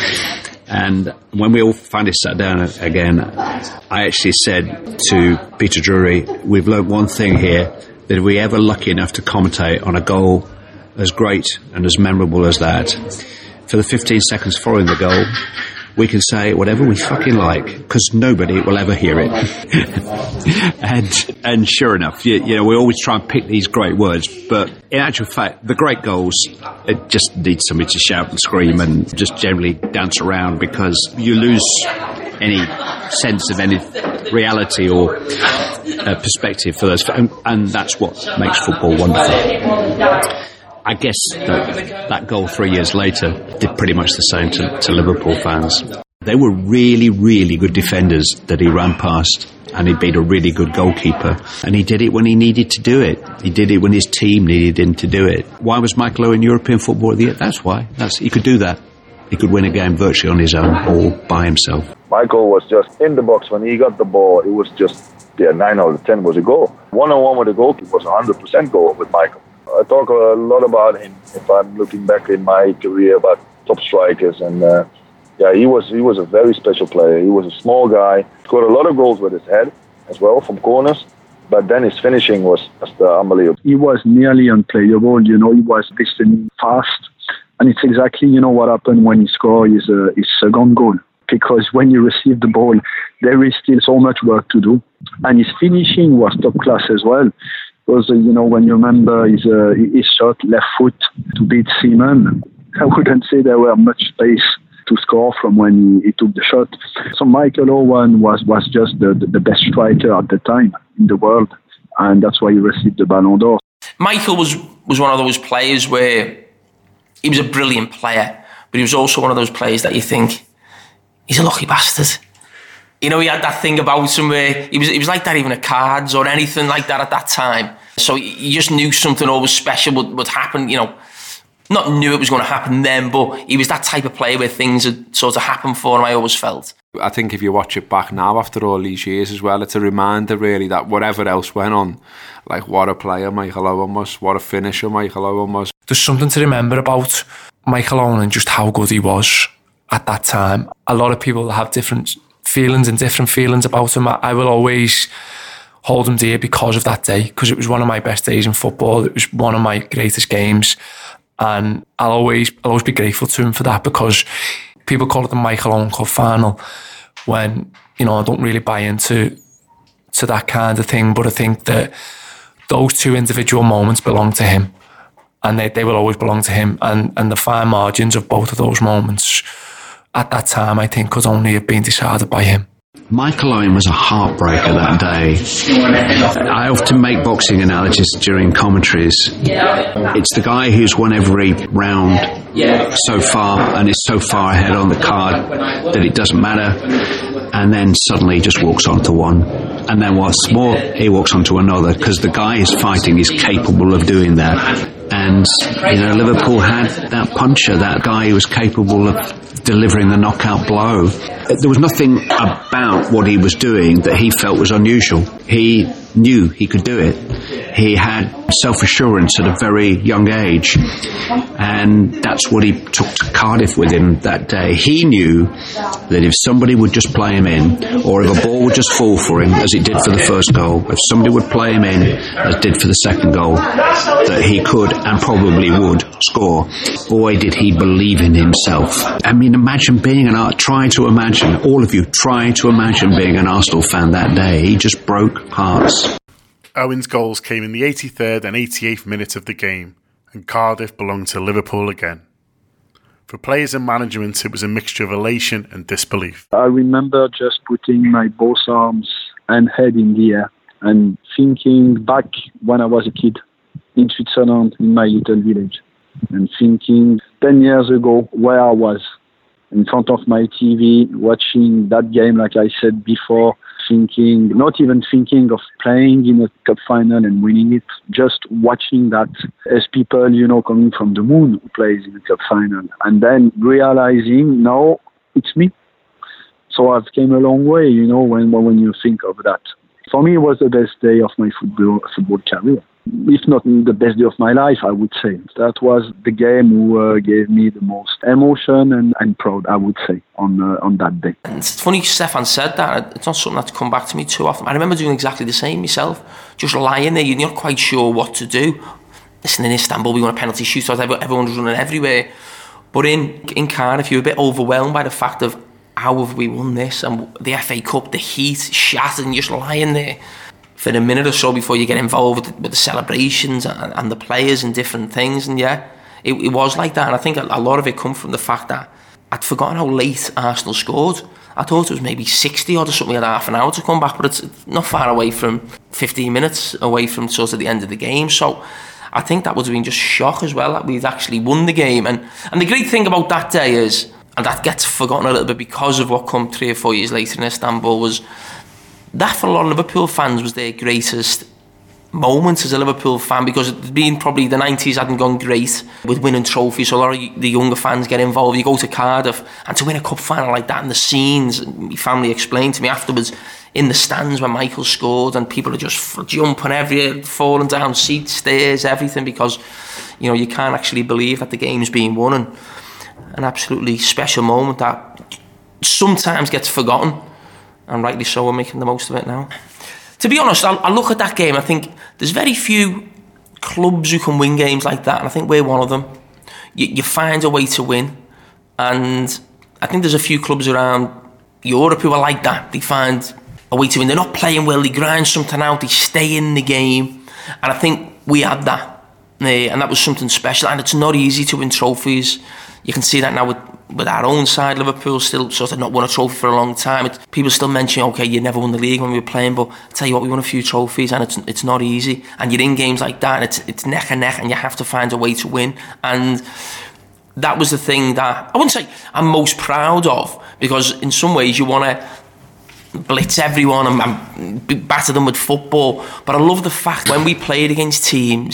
And when we all finally sat down again, I actually said to Peter Drury, we've learned one thing here, that if we're ever lucky enough to commentate on a goal as great and as memorable as that, for the 15 seconds following the goal, we can say whatever we fucking like, because nobody will ever hear it. and sure enough, we always try and pick these great words, but in actual fact, the great goals, it just needs somebody to shout and scream and just generally dance around, because you lose any sense of any reality or perspective for those, and that's what makes football wonderful. I guess that goal 3 years later did pretty much the same to Liverpool fans. They were really, really good defenders that he ran past, and he beat a really good goalkeeper. And he did it when he needed to do it. He did it when his team needed him to do it. Why was Michael Owen European Footballer of the Year? That's why. He could do that. He could win a game virtually on his own or by himself. Michael was just in the box when he got the ball. It was just, 9 out of 10 was a goal. 1-on-1 with the goalkeeper was 100% goal with Michael. I talk a lot about him if I'm looking back in my career about top strikers, and he was a very special player. He was a small guy, scored a lot of goals with his head as well from corners, but then his finishing was just unbelievable. He was nearly unplayable, he was listening fast, and it's exactly what happened when he scored his second goal. Because when you receive the ball, there is still so much work to do, and his finishing was top class as well. Because, when you remember his shot, left foot, to beat Seaman, I wouldn't say there were much space to score from when he took the shot. So Michael Owen was just the best striker at the time in the world, and that's why he received the Ballon d'Or. Michael was one of those players where he was a brilliant player, but he was also one of those players that you think, he's a lucky bastard. He had that thing about him where he was like that even at cards or anything like that at that time. So you just knew something always special would happen, not knew it was going to happen then, but he was that type of player where things had sort of happened for him, I always felt. I think if you watch it back now after all these years as well, it's a reminder really that whatever else went on, like what a player Michael Owen was, what a finisher Michael Owen was. There's something to remember about Michael Owen and just how good he was at that time. A lot of people have different feelings about him. I will always hold him dear because of that day, because it was one of my best days in football. It was one of my greatest games, and I'll always be grateful to him for that, because people call it the Michael Owen Cup final when, you know, I don't really buy into that kind of thing, but I think that those two individual moments belong to him, and they will always belong to him, and the fine margins of both of those moments at that time, I think, could only have been decided by him. Michael Owen was a heartbreaker that day. I often make boxing analogies during commentaries. It's the guy who's won every round so far and is so far ahead on the card that it doesn't matter, and then suddenly he just walks onto one, and then what's more, he walks onto another, because the guy he's fighting is capable of doing that. And, you know, Liverpool had that puncher, that guy who was capable of delivering the knockout blow. There was nothing about what he was doing that he felt was unusual. He knew he could do it. He had self-assurance at a very young age, and that's what he took to Cardiff with him that day. He knew that if somebody would just play him in, or if a ball would just fall for him, as it did for the first goal, if somebody would play him in, as it did for the second goal, that he could and probably would score. Boy, did he believe in himself. I mean, all of you, try to imagine being an Arsenal fan that day. He just broke hearts. Owen's goals came in the 83rd and 88th minutes of the game, and Cardiff belonged to Liverpool again. For players and management, it was a mixture of elation and disbelief. I remember just putting my both arms and head in the air and thinking back when I was a kid in Switzerland, in my little village, and thinking 10 years ago where I was, in front of my TV, watching that game, like I said before, not even thinking of playing in a cup final and winning it, just watching that as people, you know, coming from the moon who plays in a cup final, and then realizing, no, it's me. So I've came a long way, you know, when you think of that. For me, it was the best day of my football career. If not the best day of my life, I would say. That was the game who gave me the most emotion and proud, I would say, on that day. And it's funny Stefan said that. It's not something that's come back to me too often. I remember doing exactly the same myself. Just lying there, you're not quite sure what to do. Listen, in Istanbul, we won a penalty shootout, everyone was running everywhere. But in Cardiff, you were a bit overwhelmed by the fact of how have we won this? And the FA Cup, the heat, shattered, and you're just lying there for a minute or so before you get involved with the celebrations and the players and different things. And yeah, it was like that. And I think a lot of it come from the fact that I'd forgotten how late Arsenal scored. I thought it was maybe 60 odd or something, like half an hour to come back, but it's not far away from 15 minutes away from sort of the end of the game. So I think that would have been just shock as well, that we'd actually won the game. And the great thing about that day is, and that gets forgotten a little bit because of what come 3 or 4 years later in Istanbul, was that for a lot of Liverpool fans was their greatest moment as a Liverpool fan, because it being probably the 90s hadn't gone great with winning trophies, so a lot of the younger fans get involved. You go to Cardiff, and to win a cup final like that, and the scenes, my family explained to me afterwards, in the stands when Michael scored, and people are just jumping everywhere, falling down seats, stairs, everything, because you know you can't actually believe that the game's being won. And an absolutely special moment that sometimes gets forgotten, and rightly so. We're making the most of it now. To be honest, I look at that game, I think there's very few clubs who can win games like that, and I think we're one of them. You find a way to win, and I think there's a few clubs around Europe who are like that. They find a way to win. They're not playing well, they grind something out, they stay in the game, and I think we had that, and that was something special. And it's not easy to win trophies. You can see that now with our own side. Liverpool still sort of not won a trophy for a long time. People still mention, okay, you never won the league when we were playing, but I tell you what, we won a few trophies, and it's not easy. And you're in games like that, and it's neck and neck, and you have to find a way to win. And that was the thing that I wouldn't say I'm most proud of, because in some ways you want to blitz everyone and batter them with football. But I love the fact when we played against teams,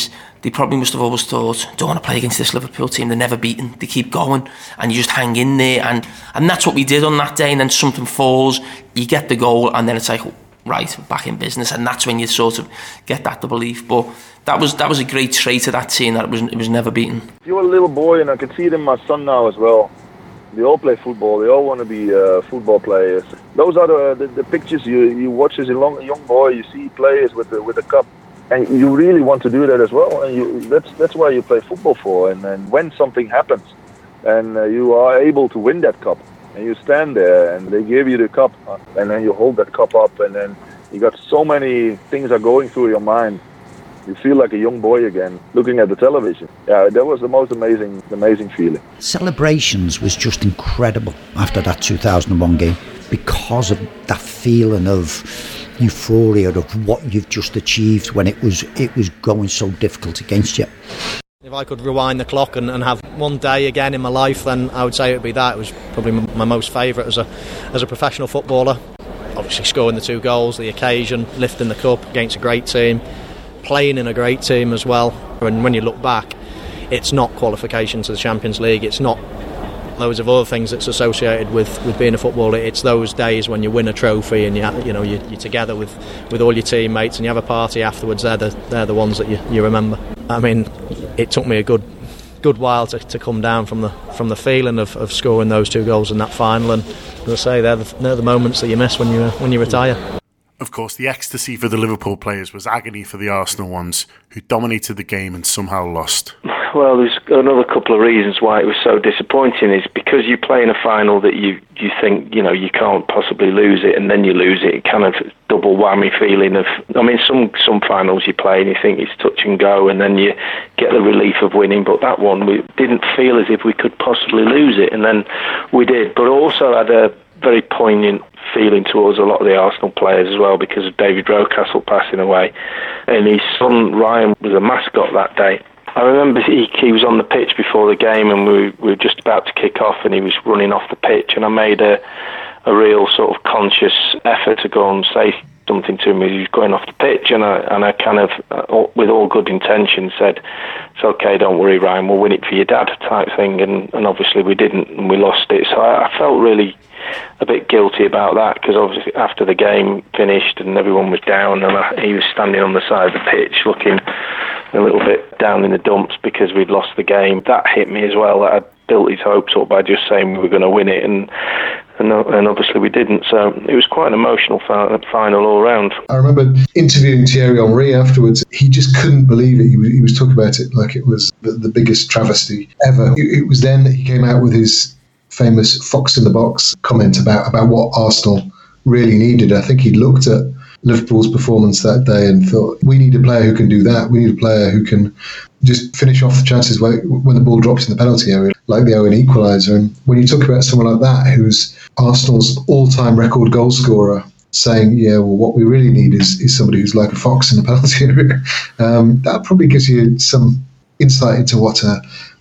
they probably must have always thought, don't want to play against this Liverpool team, they're never beaten, they keep going, and you just hang in there, and that's what we did on that day. And then something falls, you get the goal, and then it's like, right, back in business, and that's when you sort of get that belief. But that was a great trait of that team, that it was never beaten. You were a little boy, and I can see it in my son now as well. They all play football. They all want to be football players. Those are the pictures you watch as a young boy. You see players with the cup, and you really want to do that as well. And that's why you play football for. And then when something happens, and you are able to win that cup, and you stand there, and they give you the cup, and then you hold that cup up, and then you got so many things are going through your mind. You feel like a young boy again, looking at the television. Yeah, that was the most amazing feeling. Celebrations was just incredible after that 2001 game because of that feeling of euphoria of what you've just achieved when it was going so difficult against you. If I could rewind the clock and have one day again in my life, then I would say it would be that. It was probably my most favourite as a professional footballer. Obviously scoring the 2 goals, the occasion, lifting the cup against a great team, playing in a great team as well. And when you look back, it's not qualification to the Champions League, it's not loads of other things that's associated with being a footballer. It's those days when you win a trophy and you're together with all your teammates and you have a party afterwards. They're the ones that you remember. I mean, it took me a good while to come down from the feeling of scoring those 2 goals in that final, and as I say, they're the moments that you miss when you retire. Of course, the ecstasy for the Liverpool players was agony for the Arsenal ones, who dominated the game and somehow lost. Well, there's another couple of reasons why it was so disappointing. Is because you play in a final that you think, you can't possibly lose it, and then you lose it. It kind of double whammy feeling of, I mean, some finals you play and you think it's touch and go, and then you get the relief of winning. But that one, we didn't feel as if we could possibly lose it, and then we did. But also had a very poignant feeling towards a lot of the Arsenal players as well, because of David Rocastle passing away, and his son Ryan was a mascot that day. I remember he was on the pitch before the game, and we were just about to kick off, and he was running off the pitch, and I made a real sort of conscious effort to go and say something to him as he was going off the pitch, and I kind of, with all good intentions, said, "It's okay, don't worry, Ryan, we'll win it for your dad," type thing, and obviously we didn't, and we lost it. So I felt really a bit guilty about that, because obviously after the game finished and everyone was down, and he was standing on the side of the pitch looking a little bit down in the dumps because we'd lost the game. That hit me as well, that I'd built his hopes up by just saying we were going to win it, and obviously we didn't. So it was quite an emotional final all round. I remember interviewing Thierry Henry afterwards. He just couldn't believe it. He was talking about it like it was the biggest travesty ever. It was then that he came out with his famous Fox in the Box comment about what Arsenal really needed. I think he looked at Liverpool's performance that day and thought, we need a player who can do that. We need a player who can just finish off the chances when the ball drops in the penalty area, like the Owen equaliser. And when you talk about someone like that, who's Arsenal's all-time record goal scorer, saying, yeah, well, what we really need is somebody who's like a fox in the penalty area, that probably gives you some insight into what a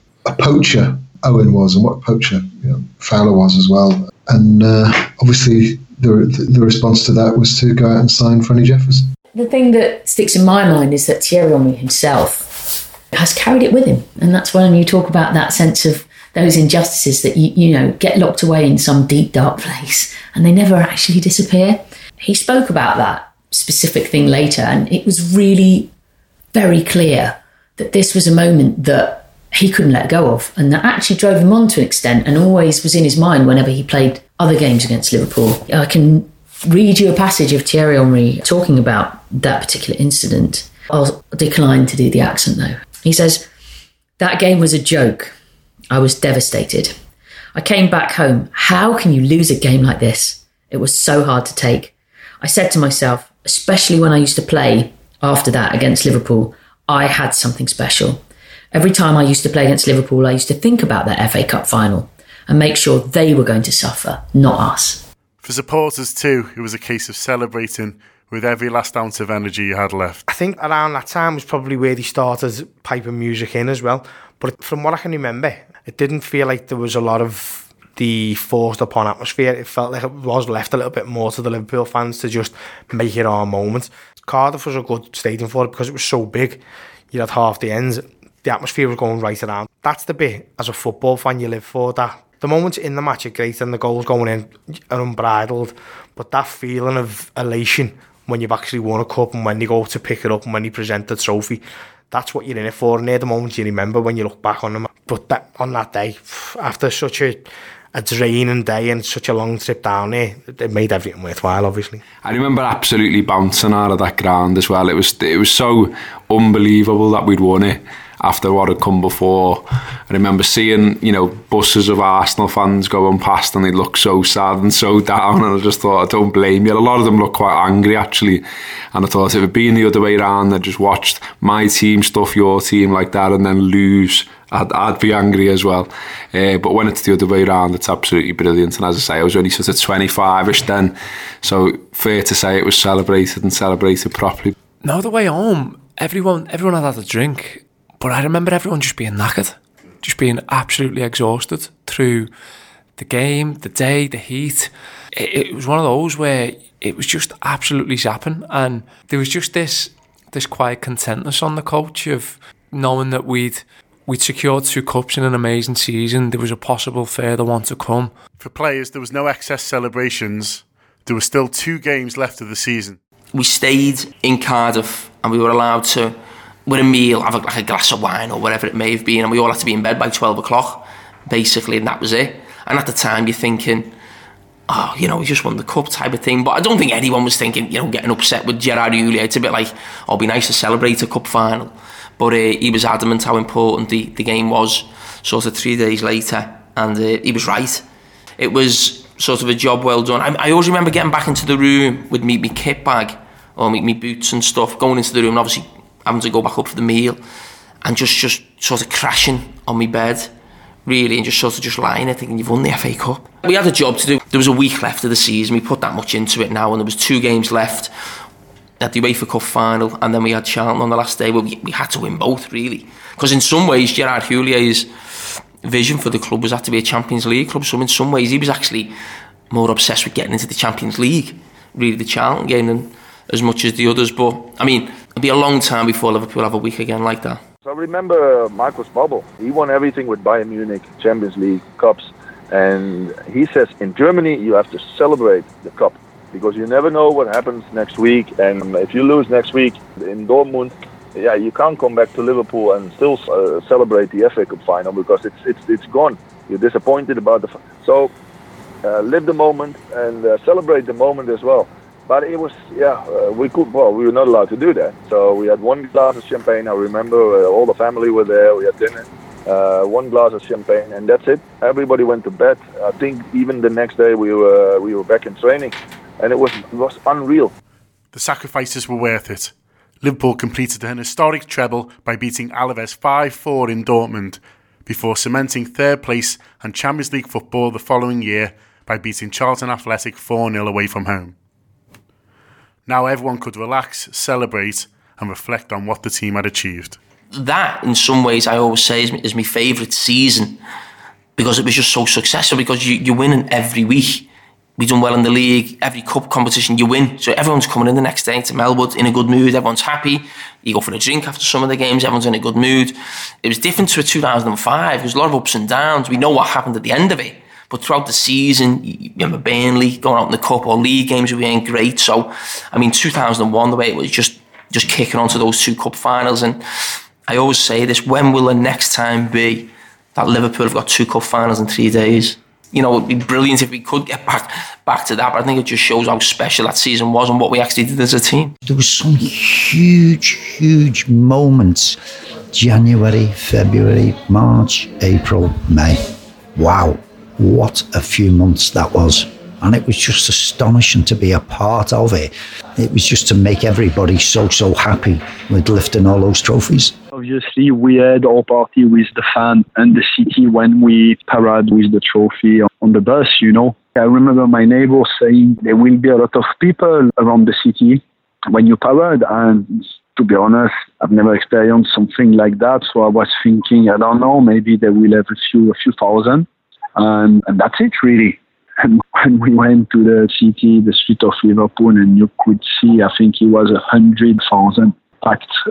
poacher Owen was and what a poacher Fowler was as well. And obviously the response to that was to go out and sign Franny Jefferson. The thing that sticks in my mind is that Thierry Henry himself has carried it with him, and that's when you talk about that sense of those injustices that you get locked away in some deep dark place and they never actually disappear. He spoke about that specific thing later, and it was really very clear that this was a moment that he couldn't let go of, and that actually drove him on to an extent and always was in his mind whenever he played other games against Liverpool. I can read you a passage of Thierry Henry talking about that particular incident. I'll decline to do the accent though. He says, "That game was a joke. I was devastated. I came back home. How can you lose a game like this? It was so hard to take. I said to myself, especially when I used to play after that against Liverpool, I had something special. Every time I used to play against Liverpool, I used to think about that FA Cup final and make sure they were going to suffer, not us." For supporters too, it was a case of celebrating with every last ounce of energy you had left. I think around that time was probably where they started piping music in as well. But from what I can remember, it didn't feel like there was a lot of the forced upon atmosphere. It felt like it was left a little bit more to the Liverpool fans to just make it our moment. Cardiff was a good stadium for it because it was so big. you had half the ends, the atmosphere was going right around. That's the bit, as a football fan, you live for that. The moments in the match are great and the goals going in are unbridled, but that feeling of elation when you've actually won a cup and when you go to pick it up and when you present the trophy, that's what you're in it for, and they're the moments you remember when you look back on them. But on that day, after such a draining day and such a long trip down there, it made everything worthwhile, obviously. I remember absolutely bouncing out of that ground as well. It was so unbelievable that we'd won it after what had come before. I remember seeing, buses of Arsenal fans going past and they looked so sad and so down, and I just thought, I don't blame you. A lot of them looked quite angry, actually, and I thought if it had been the other way around, I just watched my team stuff your team like that and then lose, I'd be angry as well. But when it's the other way around, it's absolutely brilliant. And as I say, I was only sort of 25-ish then, so fair to say it was celebrated and celebrated properly. No, the way home, everyone had a drink. But I remember everyone just being knackered, just being absolutely exhausted through the game, the day, the heat. It was one of those where it was just absolutely zapping, and there was just this quiet contentness on the coach of knowing that we'd secured 2 cups in an amazing season. There was a possible further one to come. For players, there was no excess celebrations. There were still 2 games left of the season. We stayed in Cardiff and we were allowed to, with a meal, have like a glass of wine or whatever it may have been, and we all had to be in bed by 12 o'clock, basically, and that was it. And at the time you're thinking, we just won the cup type of thing. But I don't think anyone was thinking, getting upset with Gerard Houllier. It's a bit like, it'd be nice to celebrate a cup final. But he was adamant how important the game was, sort of 3 days later, and he was right. It was sort of a job well done. I always remember getting back into the room with me kit bag, or me boots and stuff, going into the room and obviously having to go back up for the meal, and just sort of crashing on my bed, really, and just lying there thinking, you've won the FA Cup. We had a job to do. There was a week left of the season. We put that much into it now, and there was 2 games left at the UEFA Cup final, and then we had Charlton on the last day. Well, we had to win both, really, because in some ways Gerard Houlier's vision for the club was that to be a Champions League club. So in some ways he was actually more obsessed with getting into the Champions League, really, the Charlton game, than as much as the others. But I mean, it'll be a long time before Liverpool have a week again like that. So I remember Marcus Bubble. He won everything with Bayern Munich, Champions League, Cups. And he says, in Germany, you have to celebrate the Cup, because you never know what happens next week. And if you lose next week in Dortmund, you can't come back to Liverpool and still celebrate the FA Cup final, because it's gone. You're disappointed about the... So live the moment and celebrate the moment as well. But it was, we were not allowed to do that. So we had 1 glass of champagne. I remember all the family were there. We had dinner, 1 glass of champagne, and that's it. Everybody went to bed. I think even the next day we were back in training, and it was unreal. The sacrifices were worth it. Liverpool completed an historic treble by beating Alaves 5-4 in Dortmund, before cementing 3rd place and Champions League football the following year by beating Charlton Athletic 4-0 away from home. Now everyone could relax, celebrate, and reflect on what the team had achieved. That, in some ways, I always say is my favourite season, because it was just so successful, because you're winning every week. We've done well in the league, every cup competition you win. So everyone's coming in the next day to Melwood in a good mood, everyone's happy. You go for a drink after some of the games, everyone's in a good mood. It was different to 2005, there was a lot of ups and downs. We know what happened at the end of it. But throughout the season, you remember Burnley going out in the cup, or league games we weren't great. So, I mean, 2001, the way it was just kicking on to those 2 cup finals. And I always say this, when will the next time be that Liverpool have got 2 cup finals in 3 days? It'd be brilliant if we could get back to that. But I think it just shows how special that season was and what we actually did as a team. There was some huge moments. January, February, March, April, May. Wow. What a few months that was. And it was just astonishing to be a part of it. It was just to make everybody so happy with lifting all those trophies. Obviously, we had our party with the fan and the city when we parade with the trophy on the bus, I remember my neighbor saying there will be a lot of people around the city when you parade. And to be honest, I've never experienced something like that. So I was thinking, I don't know, maybe they will have a few thousand. And that's it, really. And when we went to the city, the street of Liverpool, and you could see, I think it was 100,000 packed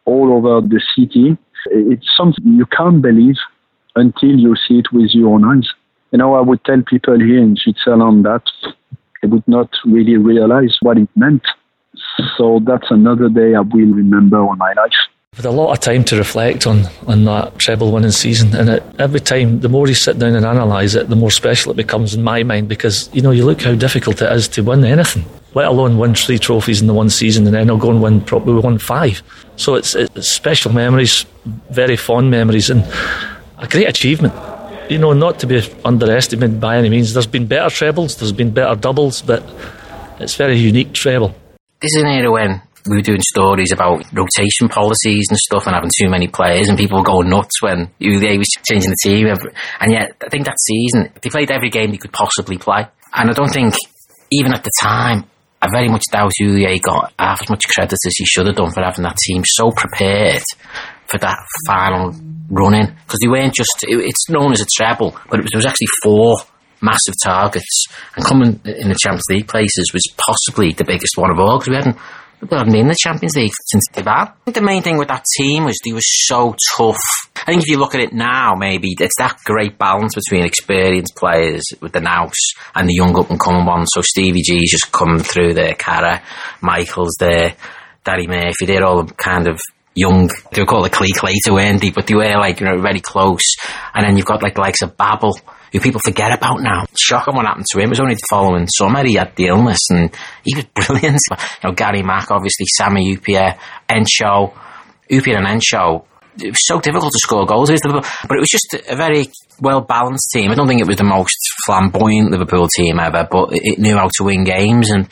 all over the city. It's something you can't believe until you see it with your own eyes. You know, I would tell people here in Switzerland that they would not really realize what it meant. So that's another day I will remember all my life. With a lot of time to reflect on that treble winning season, and every time the more you sit down and analyse it, the more special it becomes in my mind, because you look how difficult it is to win anything, let alone win 3 trophies in the one season, and then I'll go and win 5. So it's special memories, very fond memories, and a great achievement. Not to be underestimated by any means. There's been better trebles, there's been better doubles, but it's a very unique treble. This is an era when we were doing stories about rotation policies and stuff and having too many players, and people were going nuts when UVA was changing the team. And yet, I think that season, they played every game they could possibly play. And I don't think, even at the time, I very much doubt UVA got half as much credit as he should have done for having that team so prepared for that final run-in. Because they weren't just, it's known as a treble, but there was actually 4 massive targets. And coming in the Champions League places was possibly the biggest one of all, because we hadn't been in the Champions League since they began. I think the main thing with that team was they were so tough. I think if you look at it now, maybe it's that great balance between experienced players with the nous and the young up-and-coming ones. So Stevie G's just coming through there, Cara, Michael's there, Danny Murphy, they're all kind of young. They were called a clique later, weren't they? But they were very close. And then you've got the likes of Babel, who people forget about now. Shocking what happened to him. It was only the following summer he had the illness, and he was brilliant. Gary Mack, obviously, Sami Hyypiä, Ensho. Hyypiä and Ensho, it was so difficult to score goals against Liverpool, but it was just a very well-balanced team. I don't think it was the most flamboyant Liverpool team ever, but it knew how to win games, and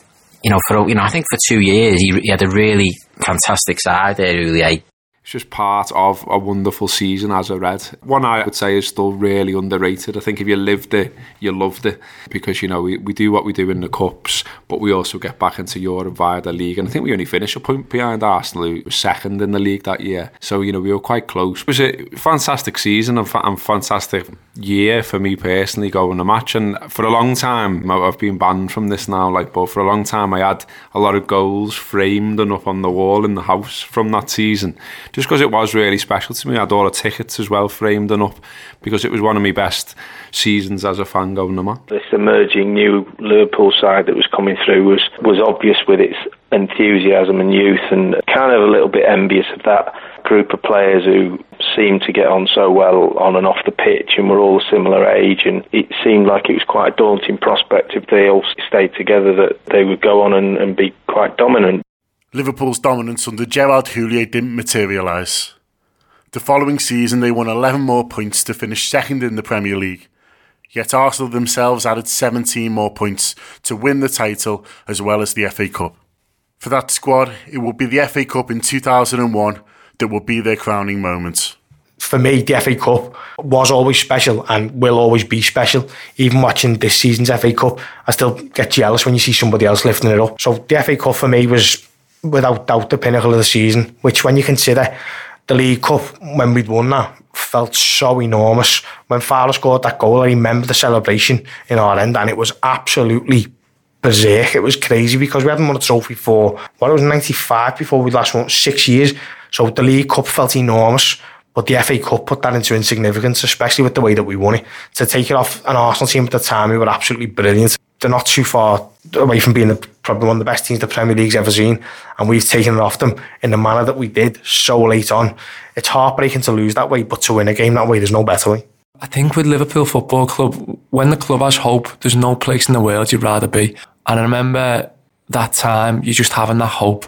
I think for 2 years he had a really fantastic side there, really. It's just part of a wonderful season, as I read. One I would say is still really underrated. I think if you lived it, you loved it. Because, we do what we do in the Cups, but we also get back into Europe via the league. And I think we only finished a point behind Arsenal, who was second in the league that year. So, we were quite close. It was a fantastic season and fantastic year for me personally, going to match. And for a long time, I've been banned from this now, but for a long time I had a lot of goals framed and up on the wall in the house from that season. Just because it was really special to me. I had all the tickets as well framed and up, because it was one of my best seasons as a fan going to match. This emerging new Liverpool side that was coming through was obvious with its enthusiasm and youth, and kind of a little bit envious of that group of players who seemed to get on so well on and off the pitch, and were all a similar age, and it seemed like it was quite a daunting prospect if they all stayed together, that they would go on and be quite dominant. Liverpool's dominance under Gerard Houllier didn't materialise. The following season they won 11 more points to finish second in the Premier League, yet Arsenal themselves added 17 more points to win the title as well as the FA Cup. For that squad, it will be the FA Cup in 2001 that will be their crowning moment. For me, the FA Cup was always special and will always be special. Even watching this season's FA Cup, I still get jealous when you see somebody else lifting it up. So the FA Cup for me was without doubt the pinnacle of the season, which when you consider the League Cup, when we'd won that, felt so enormous. When Fowler scored that goal, I remember the celebration in our end, and it was absolutely berserk. It was crazy because we hadn't won a trophy for, it was 95 before we last won, 6 years. So the League Cup felt enormous, but the FA Cup put that into insignificance, especially with the way that we won it. To take it off an Arsenal team at the time, we were absolutely brilliant. They're not too far away from being probably one of the best teams the Premier League's ever seen, and we've taken it off them in the manner that we did so late on. It's heartbreaking to lose that way, but to win a game that way, there's no better way. I think with Liverpool Football Club, when the club has hope, there's no place in the world you'd rather be. And I remember that time, you just having that hope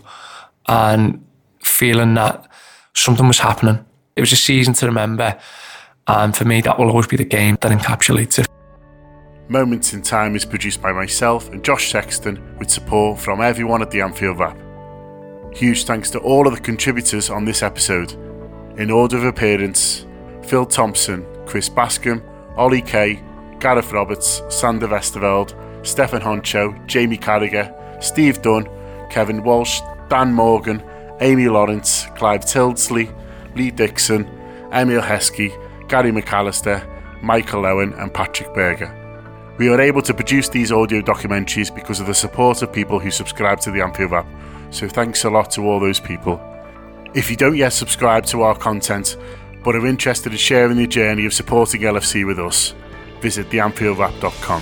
and feeling that something was happening. It was a season to remember, and for me, that will always be the game that encapsulates it. Moments in Time is produced by myself and Josh Sexton with support from everyone at the Anfield Wrap. Huge thanks to all of the contributors on this episode. In order of appearance, Phil Thompson, Chris Bascom, Ollie Kay, Gareth Roberts, Sander Westerveld, Stefan Honcho, Jamie Carragher, Steve Dunn, Kevin Walsh, Dan Morgan, Amy Lawrence, Clive Tildesley, Lee Dixon, Emil Heskey, Gary McAllister, Michael Owen and Patrick Berger. We are able to produce these audio documentaries because of the support of people who subscribe to the Anfield Wrap, so thanks a lot to all those people. If you don't yet subscribe to our content, but are interested in sharing the journey of supporting LFC with us, visit theanfieldwrap.com.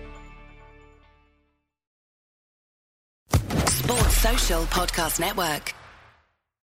Sports Social Podcast Network.